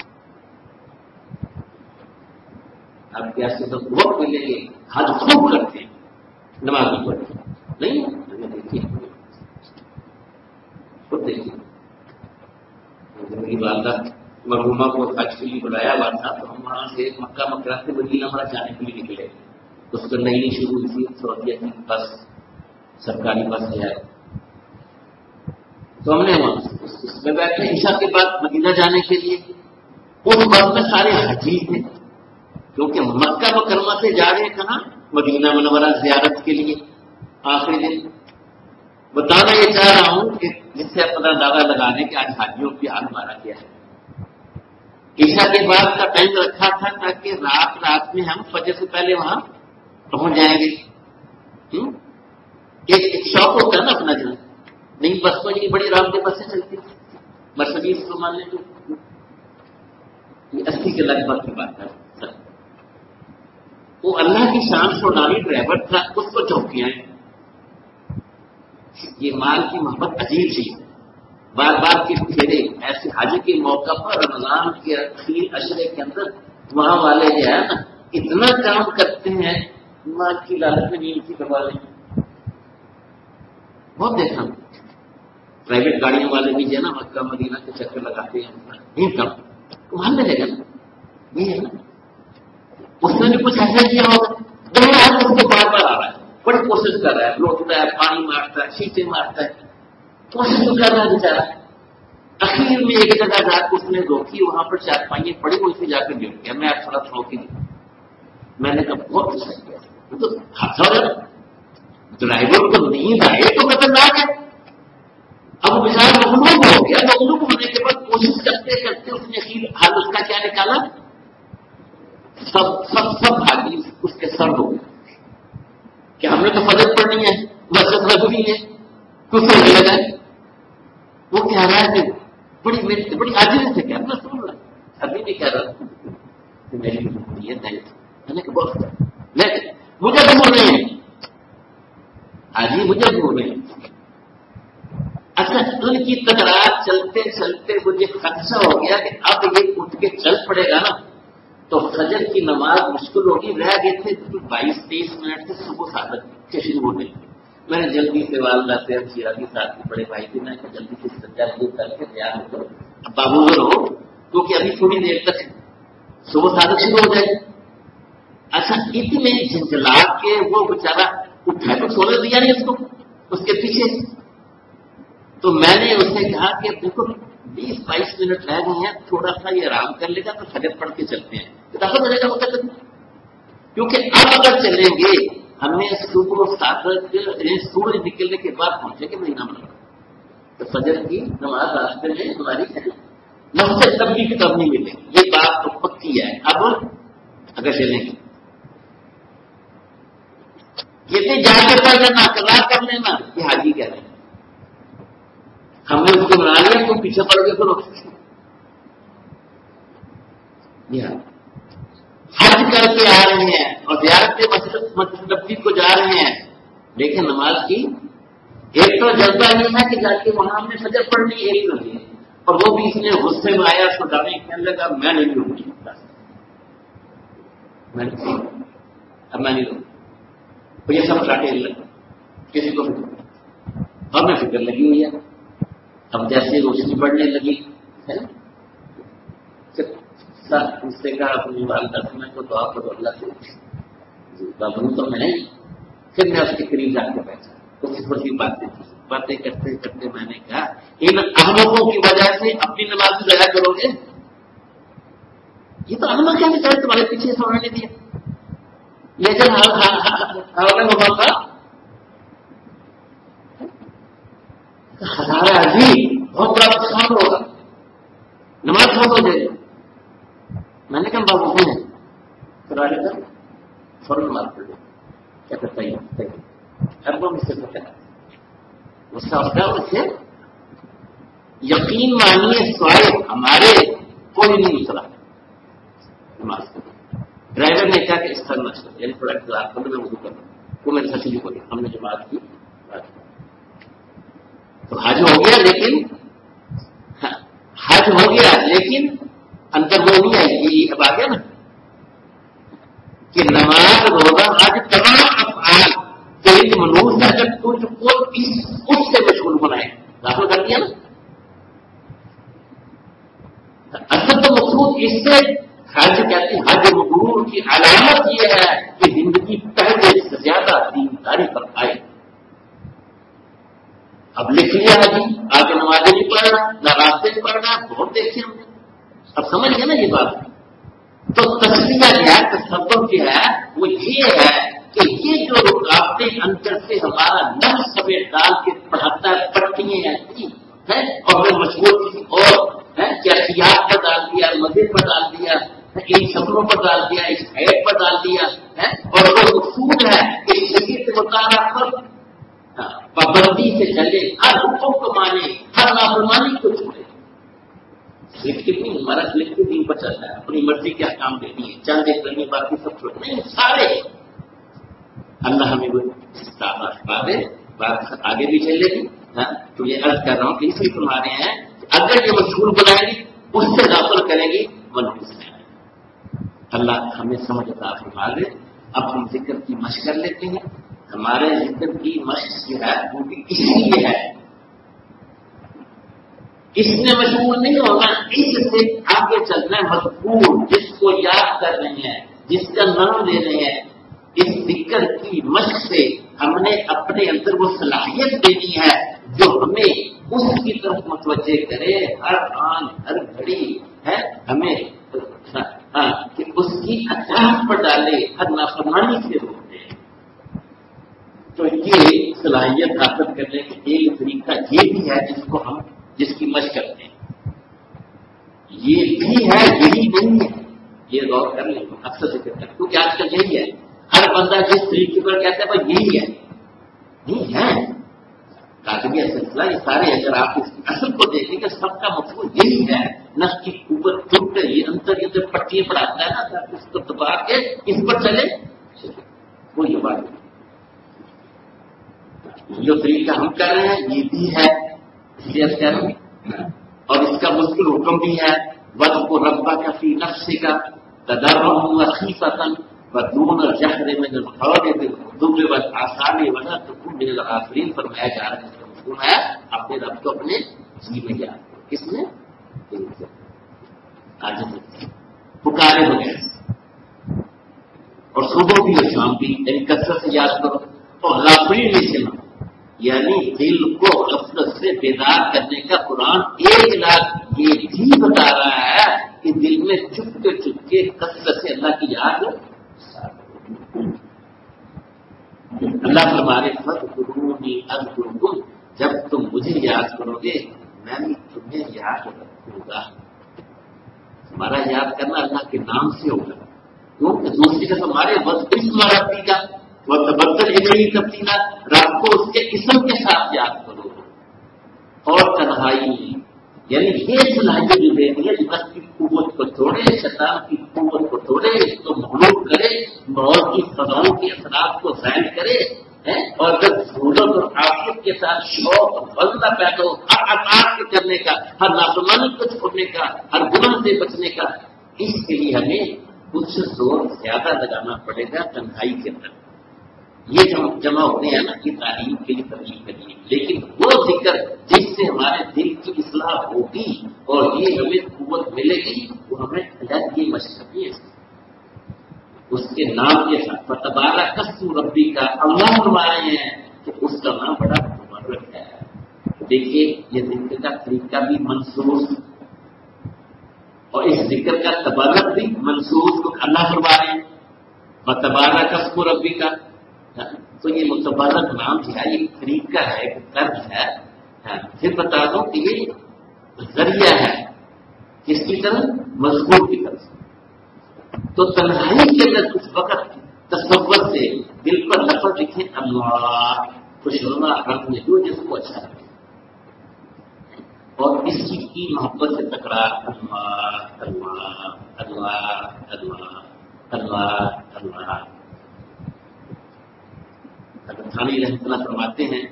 اب کیسے تو بہت ملیں گے حج خوب کرتے ہیں، نماز بھی پڑھتے نہیں. دیکھیے خود دیکھیے، میری والدہ مرحومہ کو حج کے لیے بلایا ہوا تھا، تو ہم وہاں سے مکہ مکرمہ سے مدینہ ہمارا جانے کے لیے نکلے. اس کو نئی شروع ہوئی تھی سعودیہ کی بس، سرکاری بس ہے. تو ہم نے وہاں اس میں بیٹھے عشاء کے بعد مدینہ جانے کے لیے. اس بس میں سارے حجی تھے، کیونکہ مکہ مکرمہ سے جا رہے ہیں کہاں، مدینہ منورہ زیارت کے لیے. آخری دن بتانا یہ چاہ رہا ہوں کہ جس سے اپنا دعویٰ لگانے کے آج حاجیوں کی حال مارا گیا ہے. عشاء کے بعد کا ٹائم رکھا تھا تاکہ رات میں ہم فجر سے پہلے وہاں پہنچ جائیں گے. ایک شوق ہوتا ہے نا اپنا جانا. نہیں بس میں بڑی آرام دہ بسیں چلتی ہیں، مرسڈیز کو مان لیں تو یہ 80 کے لگ بھگ کی بات ہے. وہ اللہ کی شان سونالی ڈرائیور تھا، اس کو چوکیاں ہیں. یہ مال کی محبت عجیب چیز ہے. بار بار کے پھیرے ایسے حج کے موقع پر رمضان کے اخیر عشرے کے اندر وہاں والے جو ہے نا اتنا کام کرتے ہیں، مال کی لالچ میں نیند کی کروا لیں. بہت دیکھا پرائیویٹ گاڑیوں والے بھی جو ہے نا مکہ مدینہ کے چکر لگاتے ہیں، نہیں کم وہاں ملے گا نا. یہ ہے نا اس نے بھی کچھ ایسا کیا ہوگا، اس کو بار بار آ رہا ہے، بڑی کوشش کر رہا ہے، روکتا ہے، پانی مارتا ہے، شیشے مارتا ہے، کوشش تو کر رہا ہے بیچارہ. اخیر میں ایک جگہ جا کے اس نے روکی، وہاں پر چار پائیں پڑی، وہ اسے جا کے گر گیا. میں آپ تھوڑا روکی دوں، میں نے کہا بہت کوشش کیا. تو حادثہ ہو جاتا، ڈرائیور کو نیند آئے تو خطرناک ہے. اب وہ بیچارہ مغلوب ہو گیا، مغلوب ہونے کے بعد کوشش کرتے کرتے اس نے اخیر حال اس کا کیا نکالا، سب بھاگی اس کے سر ہو گئے کہ ہم نے تو فجر پڑھنی ہے، مسجد ضروری ہے، کچھ ہونے لگا ہے. وہ کہہ رہا ہے کہ بڑی عاجزی سے کہہ رہا، سن رہا ابھی بھی کہہ رہا کہ میری جمہوریت ہے. میں نے کہ بہت لیکن مجھے دور نہیں ہے، آج ہی مجھے دور نہیں. اچھا ان کی تکرار چلتے چلتے مجھے خدشہ ہو گیا کہ اب یہ اٹھ کے چل پڑے گا نا تو فجر کی نماز مشکل ہوگی. رہ گئے تھے 22-23 منٹ سے صبح 7 بجے شروع ہو گئی. میں نے جلدی سے والدہ سے شیرازی صاحب کے بڑے بھائی تھے، میں نے جلدی سے سجا کر کے تیار ہو کر بابو ہو کیونکہ ابھی تھوڑی دیر تک صبح صادق شروع ہو جائے. اچھا اتنے جھنجھلا کے وہ بیچارہ اٹھا تو سونے دیا نہیں اس کو اس کے پیچھے. تو میں نے اس سے کہا کہ دیکھو 20-22 منٹ رہ گئے ہیں, تھوڑا سا یہ آرام کر لے گا تو فجر پڑھ کے چلتے ہیں. کتابت ہو جائے گا مطلب, کیونکہ اب اگر چلیں گے ہمیں صبح صادق سورج نکلنے کے بعد پہنچے گے مہینہ بنا. تو فجر کی نماز راستے میں ہماری نفس تبدیلی کی کب نہیں ملے, یہ بات تو پکی ہے. اب اگر چلیں گے یہ جا کے پڑھ لینا, قرار کر لینا, یہ حاجی کہہ رہے ہیں. ہم نے اس کو بنا لیا, تم پیچھے پڑ گئے کرو. حج کر کے آ رہے ہیں اور زیارت مسجد نبوی کو جا رہے ہیں, لیکن نماز کی ایک تو جذبہ نہیں ہے کہ جا کے وہاں ہم نے فجر پڑھنی, ایک تو نہیں ہے. اور وہ بھی اس نے غصے میں آیا, اس کو ڈرنے کہنے لگا میں نہیں رکوں گی, اب میں نہیں رکوں. یہ سب چاٹے لگا کسی کو فکر, اور میں فکر لگی ہوئی ہے. اب جیسے روشنی بڑھنے لگی اس سے کہا اپنی والدہ سے میں تو دعا کرو اللہ سے بابو تو میں ہی. پھر میں اس کے قریب جا کے بیٹھا, کچھ بڑی باتیں کرتے کرتے میں نے کہا ان احمقوں کی وجہ سے اپنی نماز ضائع کرو گے. یہ تو احمق ہے کہ تمہارے پیچھے سونے نہیں دیا. یہ جب ہوا تھا ہزارہ عظیم بہت بڑا نقصان ہوگا, نماز بہت ہو جائے گی. میں نے کہا بابو ہیں کرا لیتا فوراً نماز پڑھ لیں. کیا کرتا ہے ہر وہ مجھ سے غصہ ہوتا ہے. اس سے یقین مانیے سوائے ہمارے کوئی نہیں اترا نماز پڑھ. ڈرائیور نے کہا کہ اس طرح نہ چلو, یعنی تھوڑا انتظار کرو میں وضو کر رہا ہوں. وہ میرے ساتھ شروع ہو گیا, ہم نے جو بات کی تو حج ہو گیا, لیکن حج ہو گیا لیکن اندر وہ نہیں آئی. یہ اب آ گیا نا کہ نماز روزہ حج تمام افعال تیری منوس ہے. اگر تجھ کو اس سے مشغول بنائے داخل کر دیا نا, اصل تو مقصود اس سے حج کہتے ہیں. حج مبرور کی علامت یہ ہے کہ زندگی پہلے سے زیادہ دینداری پر آئے. اب لکھ لیا جی آگے نمازیں نہیں پڑھنا, نہ راستے نہیں پڑھنا, بہت دیکھے ہم نے. اب سمجھ گئے نا یہ بات. تو تصویہ کیا ہے, تصور کیا ہے, وہ یہ ہے کہ یہ جو رکاوٹیں اندر سے ہمارا نفس سمیت ڈال کے پڑھاتا ہے, پٹیاں ایسی ہیں اور میں مشغول کسی اور کیفیات پر ڈال دیا, مزید پر ڈال دیا, ان سفروں پر ڈال دیا, اس حیث پر ڈال دیا, اور وہ اصول ہے کہ شریعت کے مطابق پر پابندی سے چلے, ہر حکم کو مانے, ہر نافرمانی کو چھوڑے. سلیکٹو نہیں, ہمارا سلیکٹو دین پر چلتا ہے, اپنی مرضی کے احکام دیتی ہے, چند ایک کرنی باقی سب چھوڑ نہیں, سارے. اللہ ہمیں وہ دے, بات آگے بھی چلے گی. تو یہ عرض کر رہا ہوں کہ اس لیے تمہارے ہیں اگر یہ مشغول بنائے گی اس سے داخل کرے گی منحوس میں. اللہ ہمیں سمجھ عطا فرما دے. اب ہم ذکر کی مشق کر لیتے ہیں. ہمارے ذکر کی مشق جو ہے وہ بھی اس لیے ہے, اس میں مشغول نہیں ہونا, اس سے آگے چلنا ہے. مذکور جس کو یاد کر رہے ہیں, جس کا نام لے رہے ہیں, اس ذکر کی مشق سے ہم نے اپنے اندر وہ صلاحیت دینی ہے جو ہمیں اس کی طرف متوجہ کرے ہر آن ہر گھڑی ہے, ہمیں کہ اس کی اطاعت پر ڈالے, ہر نافرمانی سے روکے. تو یہ صلاحیت حاصل کرنے کا ایک طریقہ یہ بھی ہے جس کی مشق کرتے ہیں. یہ بھی ہے, یہی نہیں ہے, یہ غور کر لیں اکثر ذکر کریں, کیونکہ آج کل یہی ہے. ہر بندہ جس طریقے پر کہتا ہے وہ یہی ہے, نہیں ہے. کاتبیہ سلسلہ یہ سارے اگر آپ اس اصل کو دیکھیں گے سب کا مقصود یہی ہے. نفس کی قوت ٹوٹ کر یہ انتر یہ پٹیاں پڑھاتا ہے نا, اس کو دبا کے اس پر چلے, وہ یہ بات جو طریقہ ہم کر رہے ہیں یہ بھی ہے. اور اس کا مشکل حکم بھی ہے, وَاذْكُرْ رَبَّكَ فِي نَفْسِكَ تَضَرُّعًا وَخِيفَةً وَدُونَ الْجَهْرِ مِنَ الْقَوْلِ بِالْغُدُوِّ وَالْآصَالِ وَلَا تَكُن مِنَ الْغَافِلِينَ. فرمایا جا رہا ہے اس کا مفہوم ہے اپنے رب کو اپنے جی میں یاد کرو. کس میں؟ آج پکارے بغیر، اور صبح بھی اور شام بھی، یعنی کثرت سے یاد کرو، اور غافلین میں سے نہ، یعنی دل کو غفلت سے بیدار کرنے کا قرآن ایک لاکھ یہ بھی بتا رہا ہے کہ دل میں چپ کے کثرت سے اللہ کی یاد. اللہ فرمانے فاذکرونی اذکرکم، جب تم مجھے یاد کرو گے میں بھی تمہیں یاد رکھوں گا. ہمارا یاد کرنا اللہ کے نام سے ہوگا، کیونکہ دوسری کا تمہارے وقت ربی کا وقت بدل نہیں تبدیلا، رب کو اس کے اسم کے ساتھ یاد کرو. اور تنہائی یعنی یہ صلاحیت جو دیتی ہے نفس کی قوت کو توڑے، شیطان کی قوت کو توڑے، اس کو مغلوب کرے، ماحول کی فضاؤں کے اثرات کو ظاہر کرے، اور جب ضرورت اور عافیت کے ساتھ شوق اور فضلہ پیدا ہو ہر اطاعت کے کرنے کا، ہر نافرمانی کو چھوڑنے کا، ہر گناہ سے بچنے کا، اس کے لیے ہمیں کچھ زور زیادہ لگانا پڑے گا تنہائی کے اندر. یہ جمع ہوتے ہیں نا یہ تعلیم کے لیے ترغیب کے لیے، لیکن وہ ذکر جس سے ہمارے دل کی اصلاح ہوگی اور یہ ہمیں قوت ملے گی، وہ ہمیں الگ یہ مشقی ہے اس کے نام کے ساتھ. فتبارک اسم ربی کا اللہ فرمائے ہیں کہ اس کا نام بڑا مبارک ہے. دیکھیے یہ ذکر کا طریقہ بھی منسوخ اور اس ذکر کا تبارک بھی منسوخ اللہ فرمائے ہیں. فتبارک اسم ربی کا، تو یہ متبادل نام جو ہے یہ طریقہ ہے، ایک طرز ہے. پھر بتا دو کہ یہ ذریعہ ہے کس کی طرف؟ مضبوط کی طرف. تو تنہائی کے اندر کچھ وقت تصور سے دل پر لفظ لکھیں اللہ، خوشنما رنگ میں جو جس کو اچھا لگے، اور اس چیز کی محبت سے تکرار اللہ اللہ اللہ اللہ اللہ اللہ. تھانی رحمۃ اللہ فرماتے ہیں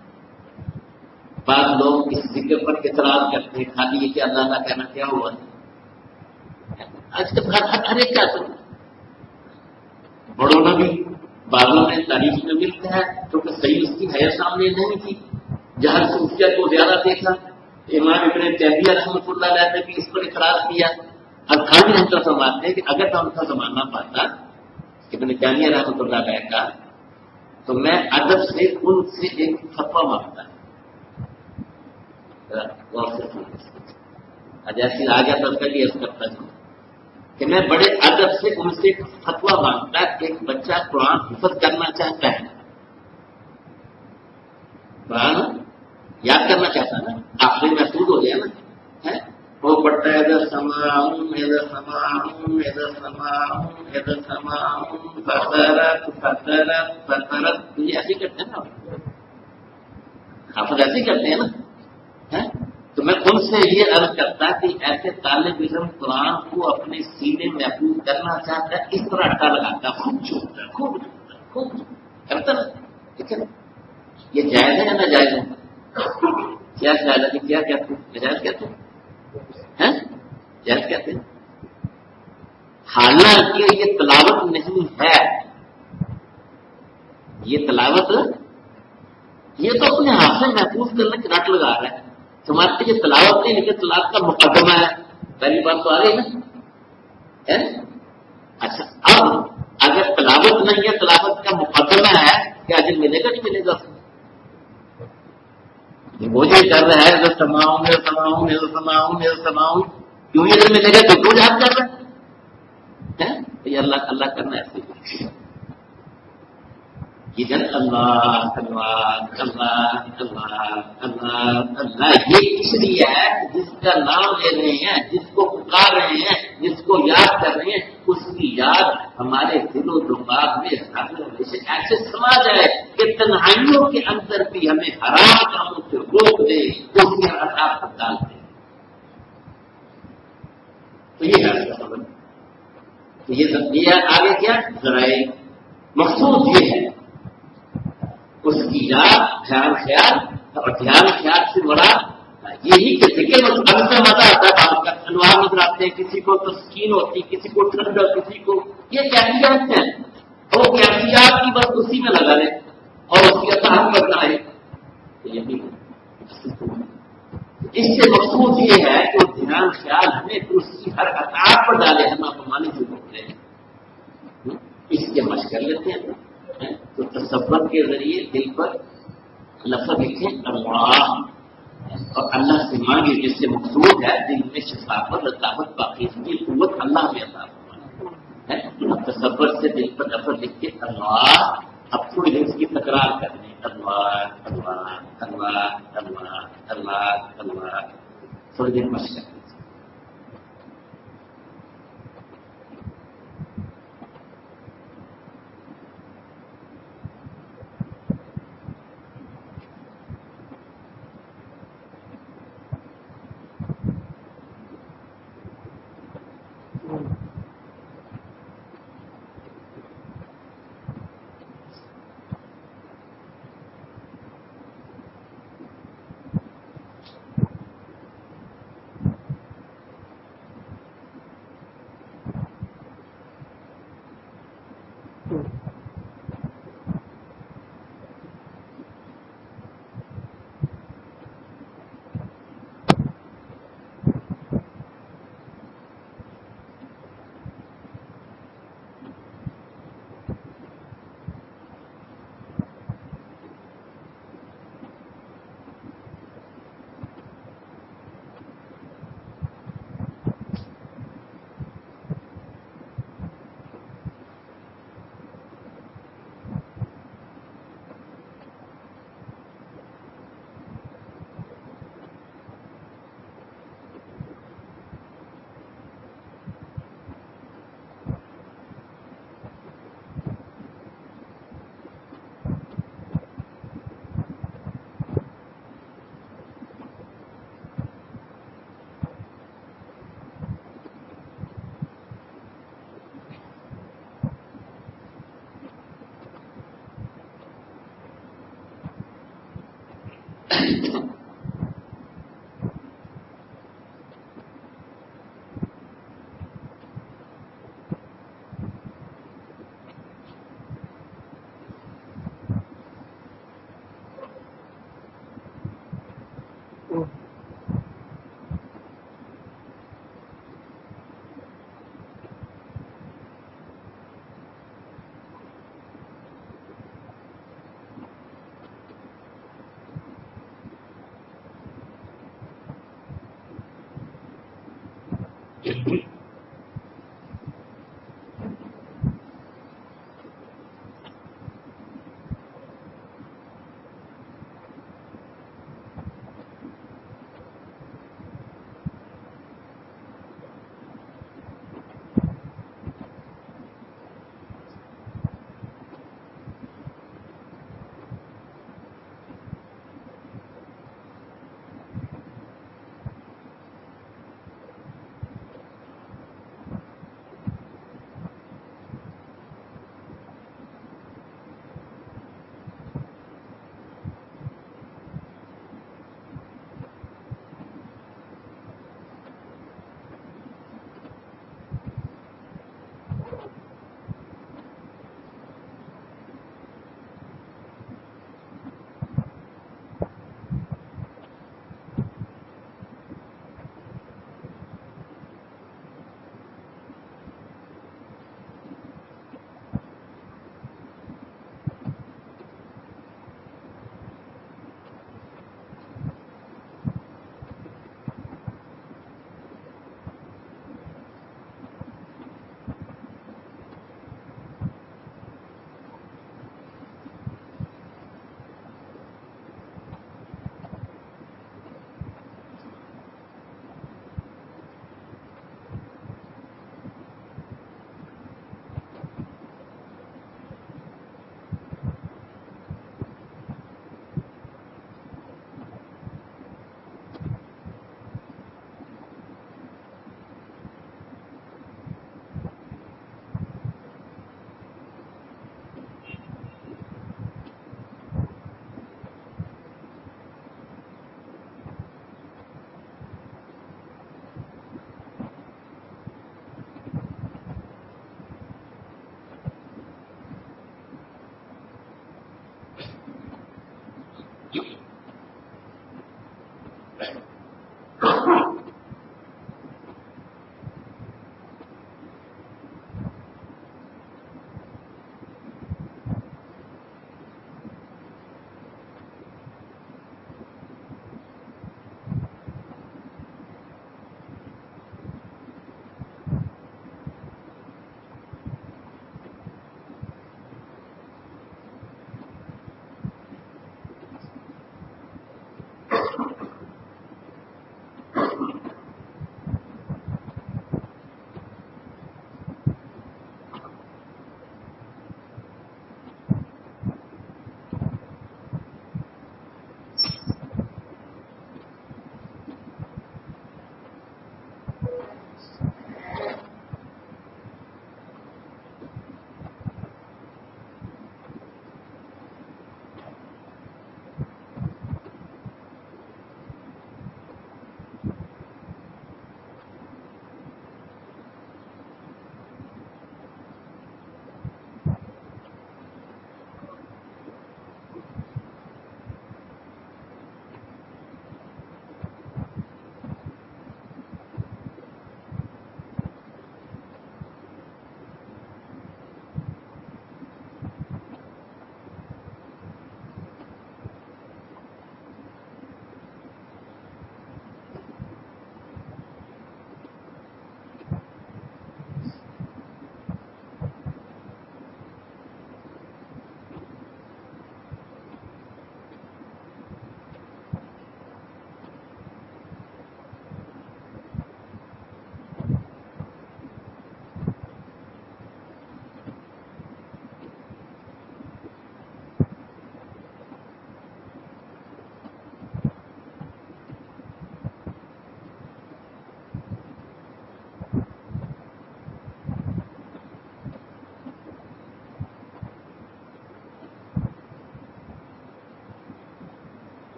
بعض لوگ اس ذکر پر اعتراض کرتے ہیں، خالی یہ کہ اللہ اللہ کہنا کیا ہوا ہے. آج کل ہر ایک کا بڑوں نے بھی بعضوں میں تاریخ میں ملتا ہے کیونکہ صحیح اس کی حیا سامنے نہیں تھی، جہاں صوفیہ کو زیادہ دیکھا. امام ابن تیمیہ رحمۃ اللہ علیہ نے بھی اس پر اعتراض کیا. اب تھانی رحمۃ اللہ فرماتے ہیں کہ اگر میں ان کا زمانہ پاتا ابن تیمیہ رحمۃ اللہ علیہ کا، تو میں ادب سے ان سے ایک فتویٰ مانگتا ہے. جیسے آ گیا تو بھی ایسا کرتا ہوں کہ میں بڑے ادب سے ان سے ایک فتویٰ مانگتا ہے کہ ایک بچہ قرآن حفظ کرنا چاہتا ہے، قرآن یاد کرنا چاہتا ہے نا، آخری محفوظ ہو گیا نا، وہ پڑھتا ہے ادھر سماؤں ادھر سماؤں ادھر سماؤں ادھر سماؤں فترت فترت فترت، یہ ایسے کرتے ہیں نا حافظ، ایسے کرتے ہیں نا. تو میں ان سے یہ عرض کرتا کہ ایسے طالب علم قرآن کو اپنے سینے محفوظ کرنا چاہتا ہے، اس طرح اٹھا لگاتا ہے، خوب چھوڑتا ہے، خوب کرتا نا. ٹھیک ہے، یہ جائز ہے یا ناجائز ہے؟ کیا خیال ہے کہ کیا کہتے ہیں؟ ناجائز کہتے ہیں؟ جائز کہتے ہیں. حالانکہ یہ تلاوت نہیں ہے، یہ تلاوت یہ تو اپنے ہاتھ سے محفوظ کرنے کی رٹ لگا رہا ہے. تمہارے یہ تلاوت نہیں لیکن تلاوت کا مقدمہ ہے. پہلی بات تو آ رہی ہے نا. اچھا اب اگر تلاوت نہیں ہے، تلاوت کا مقدمہ ہے، کیا اجر ملے گا نہیں ملے گا؟ وہ جو کر رہا ہے ادھر سماؤں ادھر سماؤں ادھر سماؤں ادھر سماؤں، کیوں ادھر ملے گا؟ تو یاد کر رہا ہے یہ اللہ اللہ کرنا ایسے یہ جن اللہ اللہ اللہ اللہ اللہ اللہ. یہ اس لیے ہے جس کا نام لے رہے ہیں، جس کو پکار رہے ہیں، جس کو یاد کر رہے ہیں، اس کی یاد ہمارے دل و دماغ میں سے ایسے سما جائے کہ تنہائیوں کے اندر بھی ہمیں حرام کاموں سے روک دے، اس کے عذاب پر ڈال دے. تو یہ ہے سبب. تو یہ آگے کیا ذرائع مقصود یہ ہے اس کی یاد، دھیان خیال، اور دھیان خیال سے مراد یہی کہ دیکھیں اب سے مزہ آتا ہے بات کا. انوار نظر آتے ہیں، کسی کو تسکین ہوتی، کسی کو ٹھنڈ، کسی کو یہ کیفیات ہیں، اور وہ کیفیات کی بس اسی میں لگا لیں اور اس کی اطاعت کرنا ہے. اس سے مقصود یہ ہے کہ وہ دھیان خیال ہمیں اس کی ہر اطاعت پر ڈالے. ہم کے مشق کر لیتے ہیں. تو تصور کے ذریعے دل پر لفظ لکھیں اللہ، اور اللہ سے مانگے جس سے مقصود ہے دل میں شفافت، لطافت، پاکیزگی، قوت اللہ میں عطا فرمائے. اب تصور سے دل پر لفظ لکھ کے اللہ، اب تھوڑی دیر اس کی تکرار کرنے، اللہ اللہ اللہ اللہ اللہ اللہ، تھوڑی دیر مشق کریں.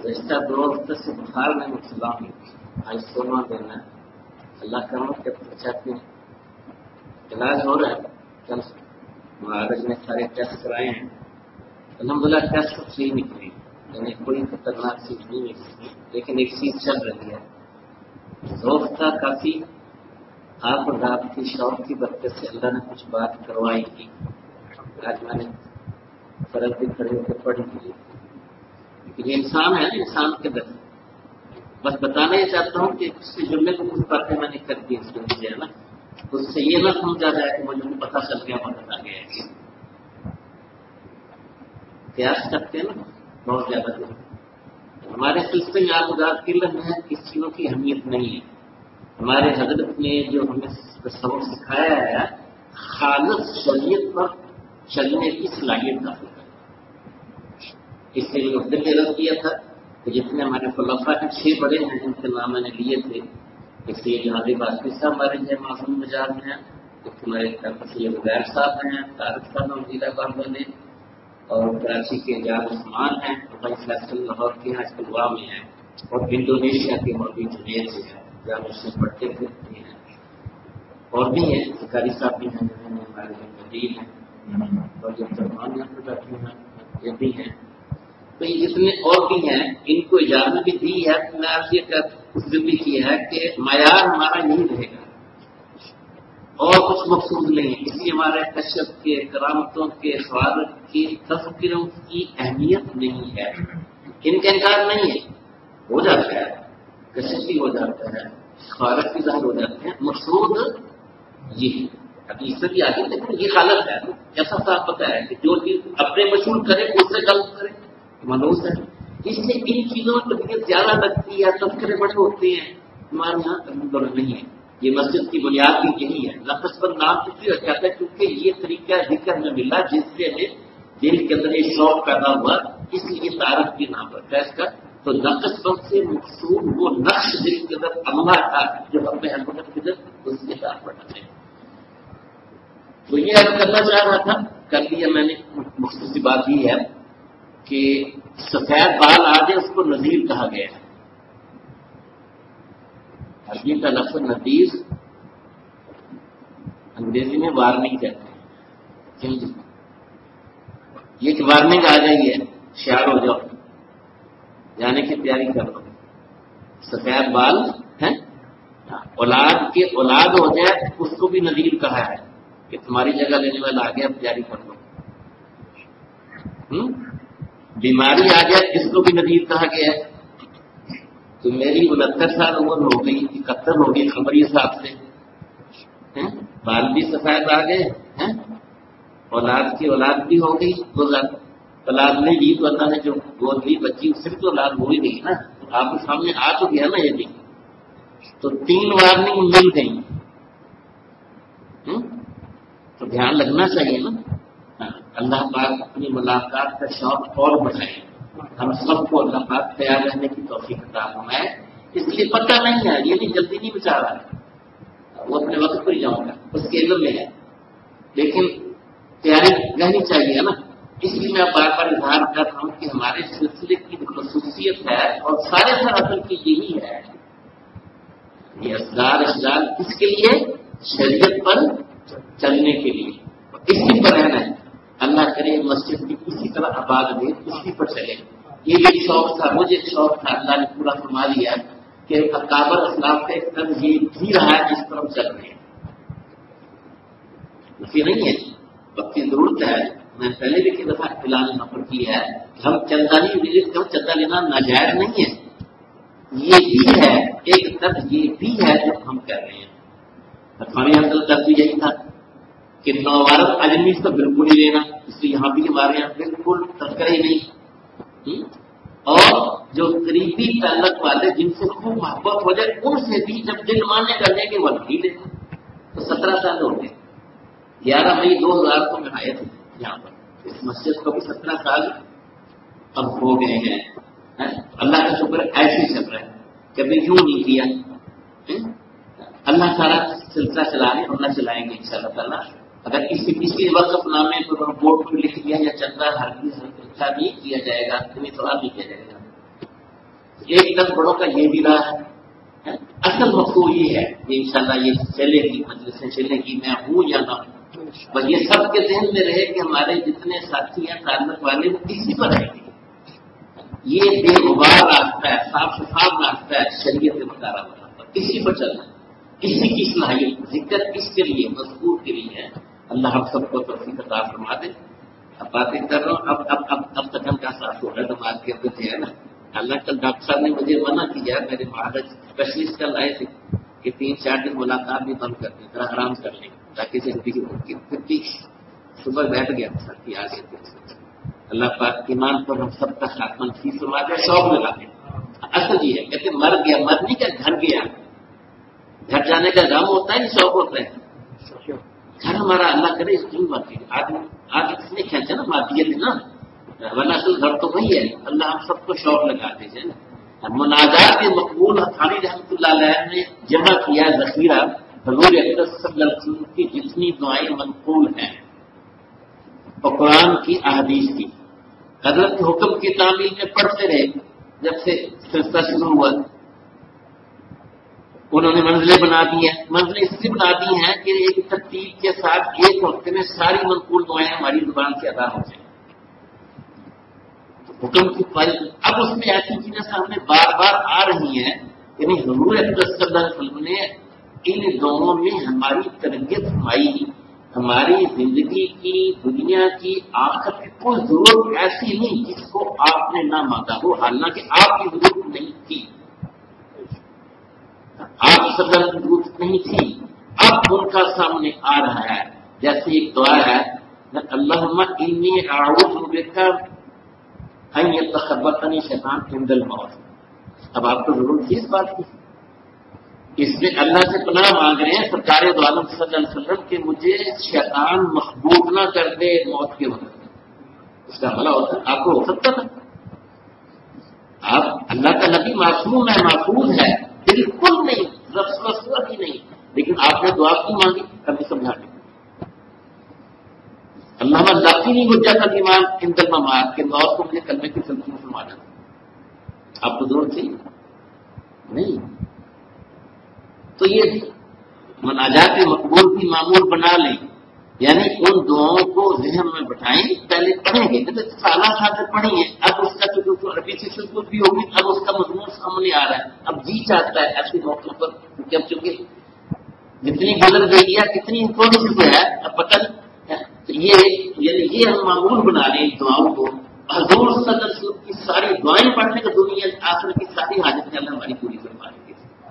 گزشتہ 2 ہفتے سے بخار میں مبتلا ہوں، آج 16واں دن ہے۔ اللہ کرم کے چاہتے ہیں علاج ہو رہا ہے، کل معالج نے سارے ٹیسٹ کرائے ہیں، الحمدللہ ٹیسٹ صحیح نکلی، یعنی کوئی خطرناک چیز نہیں نکلی، لیکن ایک چیز چل رہی ہے، ذوق کا کافی آپ اور رات کی شوق کی برکت سے اللہ نے کچھ بات کروائی تھی، آج میں نے فرق بھی کھڑے ہو کے پڑھی تھی، یہ انسان ہے نا، انسان کے در بس بتانا یہ چاہتا ہوں کہ اس سے جملے کو کچھ باتیں میں نے کر دی اس میں مجھے ہے نا، اس سے یہ نہ سمجھا جائے کہ مجھے پتا چل گیا مدد آ گیا ہے، قیاس کرتے ہیں نا بہت زیادہ دور۔ ہمارے سلسلے میں آپ ادار کے علم ہے اس چیزوں کی اہمیت نہیں ہے، ہمارے حضرت نے جو ہمیں سبق سکھایا ہے خالص شریعت پر چلنے کی صلاحیت کا ہوتا ہے، اس لیے اس دن عرض کیا تھا کہ جتنے ہمارے خلفاء کے 6 بڑے ہیں جن کے نام میں نے لیے تھے، اس لیے جہاں باقی صاحب ہمارے ہیں معصوم مزاج ہیں، ہمارے سید غیر صاحب ہیں، طارق صاحب وزیر آباد والے، اور کراچی کے جان عثمان ہیں، بھائی فیصل لاہور کے ہیں، کلوا میں ہیں، اور انڈونیشیا کے مولوی جنید سے ہیں جہاں مسلم پڑھتے تھے ہیں، اور بھی ہیں سکاری صاحب بھی ہیں ہمارے وزیر ہیں، اور جو سلمان یہاں پہ بیٹھے ہیں یہ بھی ہیں، تو یہ جتنے اور بھی ہیں ان کو اجازت بھی دی ہے، میں آپ یہ بھی کی ہے کہ معیار ہمارا یہی رہے گا اور کچھ مقصود نہیں ہے، اس لیے ہمارے کشف کے کرامتوں کے خوارق کی تذکروں کی اہمیت نہیں ہے، ان کا انکار نہیں ہے، ہو جاتا ہے کشف بھی ہو جاتا ہے، خوارق بھی ظاہر ہو جاتے ہیں، مقصود یہ ابھی اس سے بھی آگے لیکن یہ حالت ہے ایسا صاف پتہ ہے کہ جو چیز اپنے مشہور کرے اس سے غلط کرے منوس ہے، اس لیے ان چیزوں میں طبیعت زیادہ لگتی ہے، تذکرے بڑے ہوتے ہیں، ہمارے یہاں نہیں ہے، یہ مسجد کی بنیاد بھی یہی ہے، لفظ پر نام اس لیے رکھا ہے کیونکہ یہ طریقہ ذکر میں ملا جس سے دل کے اندر یہ شوق پیدا ہوا، اس لیے تعارف بھی نام رکھا ہے اس کا، تو نقص پر سے مقصود وہ نقش دل کے اندر عملہ تھا جو اپنے حکومت کے اندر اس کے ساتھ بڑھا ہے، تو یہ عرض کرنا چاہ رہا تھا، کر لیا میں نے، مختصر سی بات یہ ہے کہ سفید بال آگے اس کو نذیر کہا گیا ہے، عربی کا لفظ نذیر انگریزی میں وارننگ کہتے ہیں، یہ کہ وارننگ آ گئی ہے ہوشیار ہو جاؤ، جانے کی تیاری کر لو، سفید بال ہے اولاد کے اولاد ہو جائے اس کو بھی نذیر کہا ہے کہ تمہاری جگہ لینے والا آ گیا، تیاری کر لو، بیماری آ جائے اس کو بھی نذیر کہا گیا ہے، تو میری 69 سال عمر ہو گئی، 71 ہو گئی خبری حساب سے، بال بھی سفید آ گئے ہیں، اولاد کی اولاد بھی ہو گئی، اولاد نہیں دی تو اللہ نے جو گود لی بچی اس سے بھی تو اولاد ہو ہی گئی نا، تو آپ کے سامنے آ تو گیا نا یہ بھی، تو 3 وارننگ مل گئی، تو دھیان لگنا چاہیے نا، اللہ پاک اپنی ملاقات کا شوق اور بڑھائے، ہم سب کو اللہ پاک تیار رہنے کی توفیق عطا فرمائے، اس لیے پتہ نہیں ہے، یہ بھی جلدی نہیں بچا رہا ہے، وہ اپنے وقت پر ہی جاؤں گا اس کے علم میں ہے، لیکن تیاری رہنی چاہیے نا، اس لیے میں بار بار اظہار کر رہا ہوں کہ ہمارے سلسلے کی خصوصیت ہے اور سارے اصل کی یہی ہے، یہ اسرار اشرار کس کے لیے؟ شریعت پر چلنے کے لیے، اسی پر رہنا ہے، اللہ کرے مسجد بھی اسی طرح آباد دے، اسی پر چلے، یہ بھی شوق تھا، مجھے ایک شوق تھا، اللہ نے پورا فرما دیا کہ اکابر اسلاف کا ایک طرز یہ بھی رہا ہے جس پر ہم چل رہے ہیں، اسی نہیں ہے، وقت کی ضرورت ہے، میں پہلے بھی کئی دفعہ اعلان یہاں پر کیا ہے کہ ہم چندہ نہیں وزٹ کرو، چندہ لینا ناجائز نہیں ہے، یہ بھی ہے ایک طرز، یہ بھی ہے جو ہم کر رہے ہیں، ہمارے یہاں کا طرز بھی یہی تھا کہ نوارت اجمی تو بالکل ہی لینا، اس لیے یہاں بھی ہمارے یہاں بالکل تذکرہ ہی نہیں، اور جو قریبی تعلق والے جن سے خوب محبت ہو جائے ان سے بھی جب دل ماننے کا لے کے وہ نہیں لیتے، تو 17 سال ہو گئے، 11 مئی 2000 کو میں آئے تھے یہاں پر، اس مسجد کو بھی 17 سال اب ہو گئے ہیں، اللہ کا شکر ایسے ہی چل رہا ہے، کبھی کیوں نہیں کیا، اللہ سارا سلسلہ چلا رہے، اللہ چلائیں گے انشاءاللہ تعالیٰ، اگر کسی وقت نامے کو بورڈ پر لکھ دیا یا چندہ ہر نہیں کیا جائے گا، اتنی سوال نہیں کیا جائے گا، ایک دن بڑوں کا یہ بھی رہا ہے. اصل مقصود یہ ہے کہ انشاءاللہ یہ چلے گی، مجلسیں چلے گی، میں ہوں یا نہ ہوں، بس یہ سب کے ذہن میں رہے کہ ہمارے جتنے ساتھی ہیں تعلق والے وہ اسی پر رہیں گے. یہ بے غبار راستہ ہے، صاف شفاف راستہ ہے شریعت مطالعہ پر، اسی پر چلنا ہے. اسی کی صلاحیت ذکر اس کے لیے مذکور کے لیے ہے. اللہ ہم سب کو توفیق عطا فرما دے. اب باتیں کر رہا ہوں، اب تک ہم کا ساتھ ہو رہا ہے دماغ کے اندر ہے نا. اللہ کل ڈاکٹر صاحب نے مجھے منع کیا، میرے مہاراج اسپیشلسٹ کل آئے تھے کہ 3-4 دن ملاقات بھی بند کر دیں، ذرا آرام کر لیں تاکہ پھر صبح بیٹھ گیا ساتھی آ گئے تھے. اللہ پاک ایمان پر ہم سب کا خاتمہ نصیب فرما دے، شوق لگا دیں. اصل یہ ہے کہتے مر گیا، مرنے کا گھر گیا، گھر جانے کا غم ہوتا ہے، شوق ہوتا ہے. گھر ہمارا اللہ کرے اس کی بات آج کس نے کھینچا نا مادیت نا، ورنہ اصل گھر تو وہی ہے. اللہ ہم سب کو شوق لگا دیجیے نا. مناجات مقبول حقانی رحمۃ اللہ علیہ نے جمع کیا ذخیرہ حضور اقدس صلی اللہ علیہ وسلم کی جتنی دعائیں منقول ہیں اور قرآن کی احادیث کی. حضرت کے حکم کی تعمیل میں پڑھتے رہے جب سے سلسلہ شروع ہوا. انہوں نے منزلیں بنا دی ہیں، منزلیں اس لیے بنا دی ہیں کہ ایک ترتیب کے ساتھ ایک وقت میں ساری منقول دعائیں ہماری زبان سے ادا ہو جائیں. حکم کی فائل اب اس میں ایسی چیزیں سامنے بار بار آ رہی ہیں. یعنی حضور اقدس صلی اللہ علیہ وسلم نے ان دونوں میں ہماری تربیت فرمائی. ہماری زندگی کی، دنیا کی، آخرت کی کوئی ضرورت ایسی نہیں جس کو آپ نے نہ مانگا ہو، حالانکہ آپ کی ضرورت نہیں تھی، آپ صلی اللہ علیہ وسلم کی ضرورت نہیں تھی. اب ان کا سامنے آ رہا ہے. جیسے ایک دعا ہے اللہم انی اعوذ بک ان یتخبطنی شیطان عند الموت. اب آپ کو ضرورت تھی اس بات کی، اس میں اللہ سے پناہ مانگ رہے ہیں سرکار دو عالم صلی اللہ علیہ وسلم کہ مجھے شیطان مخبوط نہ کر دے موت کے وقت. اس کا حملہ ہوتا ہے، آپ کو ہو سکتا تھا. آپ اللہ کا نبی معصوم ہے، محفوظ ہے، بالکل نہیں، وسوسہ بھی نہیں، لیکن آپ نے دعا کی مانگی. کبھی سمجھا نہیں اللہ لاقی نہیں مجھا تھا ایمان اندر ممات کے موت کو مجھے کلمے کی سلسلے میں فرمانا. آپ کو ضرورت تھی نہیں. تو یہ مناجات مقبول بھی معمول بنا لیں، یعنی ان دعاؤں کو ذہن میں بٹھائیں. پہلے پڑھیں گے سالہ سال پڑھیں گے، اب اس کا عربی سے شروع بھی ہوگی، اب اس کا مضمون سامنے آ رہا ہے. اب جی چاہتا ہے ایسے موقع پر جب چونکہ جتنی گزر گئی ہے کتنی تھوڑی سی ہے اب پتہ نہیں. تو یہ ہم معمول بنا لیں دعاؤں کو. حضور صلی اللہ علیہ وسلم کی ساری دعائیں پڑھنے کا دنیا آخر کی ساری حاجتیں اللہ ہماری پوری کروا دیں گے.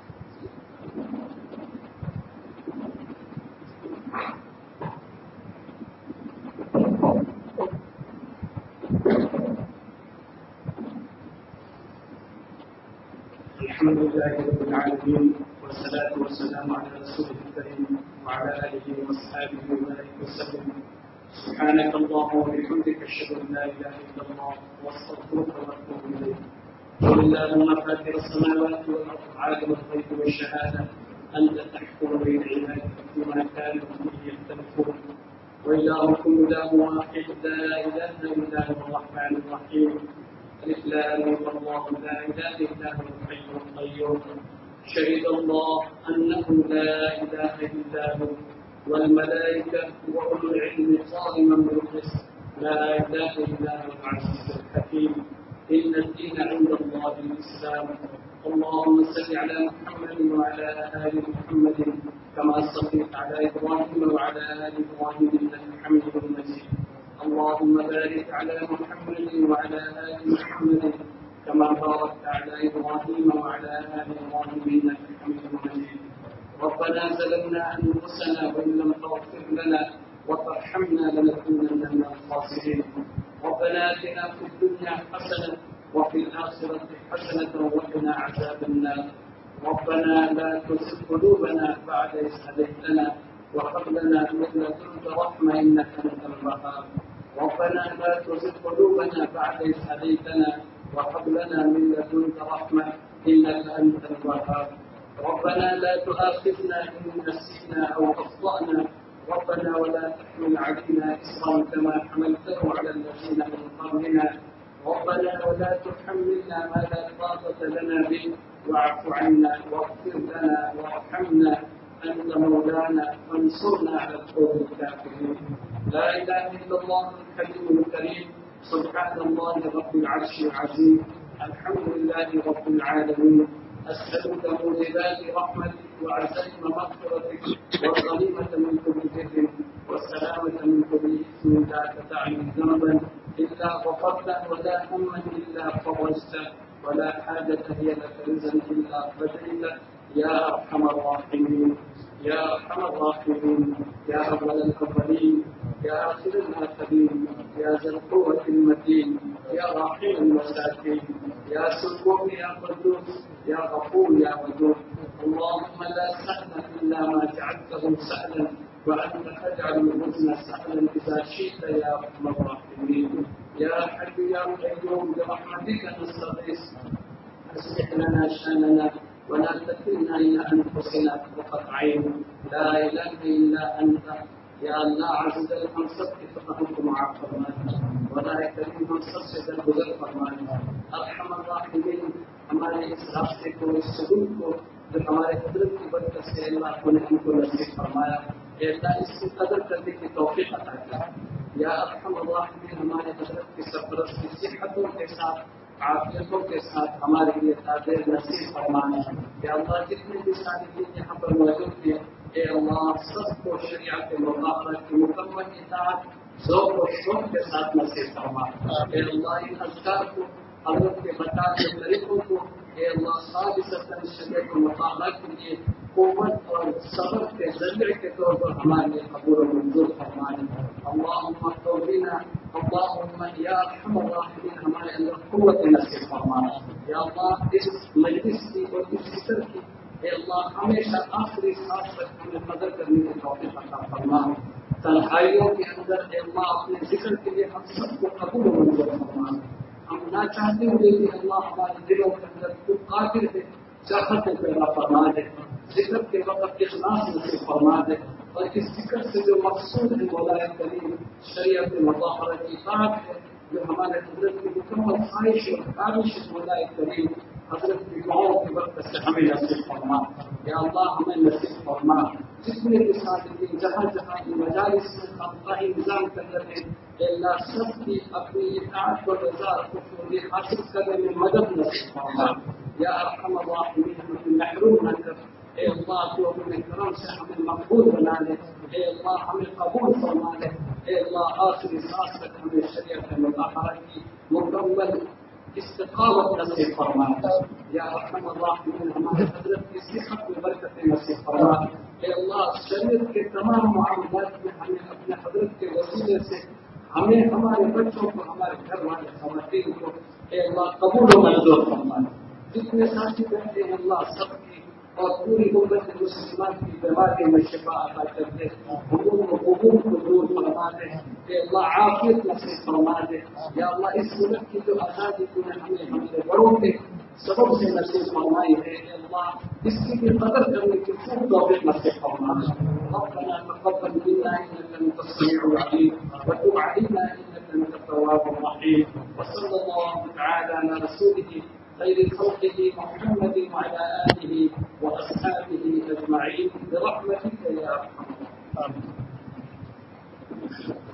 الحمد لله رب العالمين والصلاة والسلام على رسوله الكريم وعلى آله وأصحابه وبارك وسلم. سبحانك اللهم وبحمدك أشهد أن لا إله إلا الله وأستغفرك وأتوب إليك. قل اللهم فاطر السماوات والأرض عالم الغيب والشهادة أنت تحكم بين عبادك فيما كانوا فيه يختلفون وإلهكم إله واحد لا إله إلا هو الرحمن الرحيم. الإسلام والله لا إله إلا هو الحي القيوم. شهد الله أنه لا إله إلا هو والملائكة وأولو العلم قائما بالقسط لا إله إلا هو العزيز الحكيم. إن الدين عند الله الإسلام. اللهم صل على محمد وعلى آل محمد كما صليت على إبراهيم وعلى آل إبراهيم إنك حميد مجيد. اللهم بارك على محمد وعلى آل محمد كما باركت على إبراهيم وعلى آل إبراهيم إنك حميد مجيد. ربنا ظلمنا أنفسنا وإن لم تغفر لنا وترحمنا لنكونن من الخاسرين. ربنا آتنا في الدنيا حسنة وفي الآخرة حسنة وقنا عذاب النار. ربنا لا تزغ قلوبنا بعد إذ هديتنا وهب لنا من لدنك رحمة إنك أنت الوهاب. ربنا لا تزغ قلوبنا بعد إذ هديتنا وهب لنا من لدنك رحمة إنك أنت الوهاب. ربنا لا تؤاخذنا إن نسينا أو أخطأنا. ربنا ولا تحمل علينا إصرا كما حملته على الذين من قبلنا. ربنا ربنا ولا تحملنا ما لا طاقة لنا به واعف عنا واغفر لنا وارحمنا أنت مولانا وانصرنا على القوم الكافرين. لا إله إلا الله الحليم الكريم سبحان الله رب العرش العظيم. الحمد لله رب العالمين. أسألك موجبات رحمتك وعزائم مغفرتك والغنيمة من كل بر والسلامة من كل إثم لا تدعني ذنبا إلا غفرته ولا هما إلا فرجته ولا حاجة هي لك رزقا إلا قضيته يا أرحم الراحمين يا أرحم الراحمين يا أول الأولين يا آخر الآخرين يا ذا القوة المتين يا راحم المساكين يا سبوح يا قدوس يا غفور يا ودود. اللهم لا سهل إلا ما جعلته سهلا وأنت تجعل الحزن سهلا إذا شئت يا أرحم الراحمين. يا حي يا قيوم برحمتك نستغيث أصلح لنا شأننا ولا تكلنا إلى أنفسنا طرفة عين. لا إله إلا أنت يا اللہ عز وجل ہم سب کی فقہوں کو معاف فرمائے ولا کریم ہم سب سے درگزر فرمائے. ارحم الراحمین ہمارے اس راستے کو اس سلوک کو جو ہمارے حضرت کی برکت سے اللہ نے ہم کو نصیب فرمایا اللہ اس کی قدر کرنے کی توفیق عطا کیا. یا ارحم الراحمین ہمارے حضرت کی سرپرست کی صحتوں کے ساتھ عافیتوں کے ساتھ ہمارے لیے تاجر نصیب فرمانا. یا اللہ جتنے بھی صالحین یہاں پر موجود تھے اے اللہ سب کو شریعت کے مطابق کی مکمل اطاعت ذوق و شوق کے ساتھ نصیب فرما. اے اللہ ان اذکار کو حضرت کے بتائے طریقوں کو اے اللہ خالصتاً شریعت کے مطابق کے لیے قوت اور صبر کے ذریعے کے طور پر ہمارے لیے قبول و منظور فرمائے. اللہم توبنا اللہم یا ارحم الراحمین ہمارے اندر قوت نصیب فرمائے. یا اللہ اس مجلس کی اور اس ذکر کی اے اللہ ہمیشہ آخری سانس تک ہمیں قدر کرنے کی توفیق عطا فرما. تنہائیوں کے اندر اے اللہ اپنے ذکر کے لیے ہم سب کو قبول و منظور فرما. ہم نہ چاہتے ہوئے کہ اللہ ہمارے دلوں کے اندر کوئی قادر ہے چاہت پیدا فرما دے. ذکر کے وقت اخلاص نصیب فرما دے اور اس ذکر سے جو مقصود ہے مولا کریم شریعت مطہرہ کی بات ہے جو ہمارے حضرت کی مکمل خواہش اور کاوش مولا کریم حضرت کی دعاؤں کی برکت سے ہمیں نصیب فرما. یا اللہ ہمیں نصیب فرما. جتنے بھی صادقین جہاں جہاں کی مجالس میں خانقاہی نظام کر رہے ہیں اے اللہ سب کی اپنی اطاعت و رضا خوشنودی حاصل کرنے میں مدد نصیب فرما. یا ارحم الراحمین ہمیں محروم نہ کر. اے اللہ تو اپنے کرم سے ہمیں مقبول بنا لے. اے اللہ ہمیں قبول فرما لے. اے اللہ آخری سانس تک ہمیں شریعت مطہرہ کی مکمل استقامت نصیب فرما. یا ارحم الراحمین ہمارے حضرت کی صحت میں برکت نصیب فرما. اے اللہ شریعت کے تمام معاملات میں ہمیں اپنے حضرت کے وسیلے سے ہمیں ہمارے بچوں کو ہمارے گھر والے خواتین کو اے اللہ قبول و منظور فرما. جتنے ساتھی بیٹھے ہیں اللہ سب کی اور پوری امت مسلمان کی بیماری میں شفا عطا کرتے حقوق و حقوق کو دور فرما دے. اے اللہ عافیت نصیب فرما دے. یا اللہ اس ملک کی جو آزادی تو نے ہمیں بڑوں کے سبب سے نصیب فرمائی ہے اے اللہ اس کی بھی قدر کرنے کی خوب توفیق نصیب فرما. ربنا تقبل منا انك انت السميع العليم وتب علينا انك انت التواب الرحيم. وصلى الله تعالى على رسوله خير خلقه محمد وعلى آله وأصحابه أجمعين برحمتك يا أرحم الراحمين.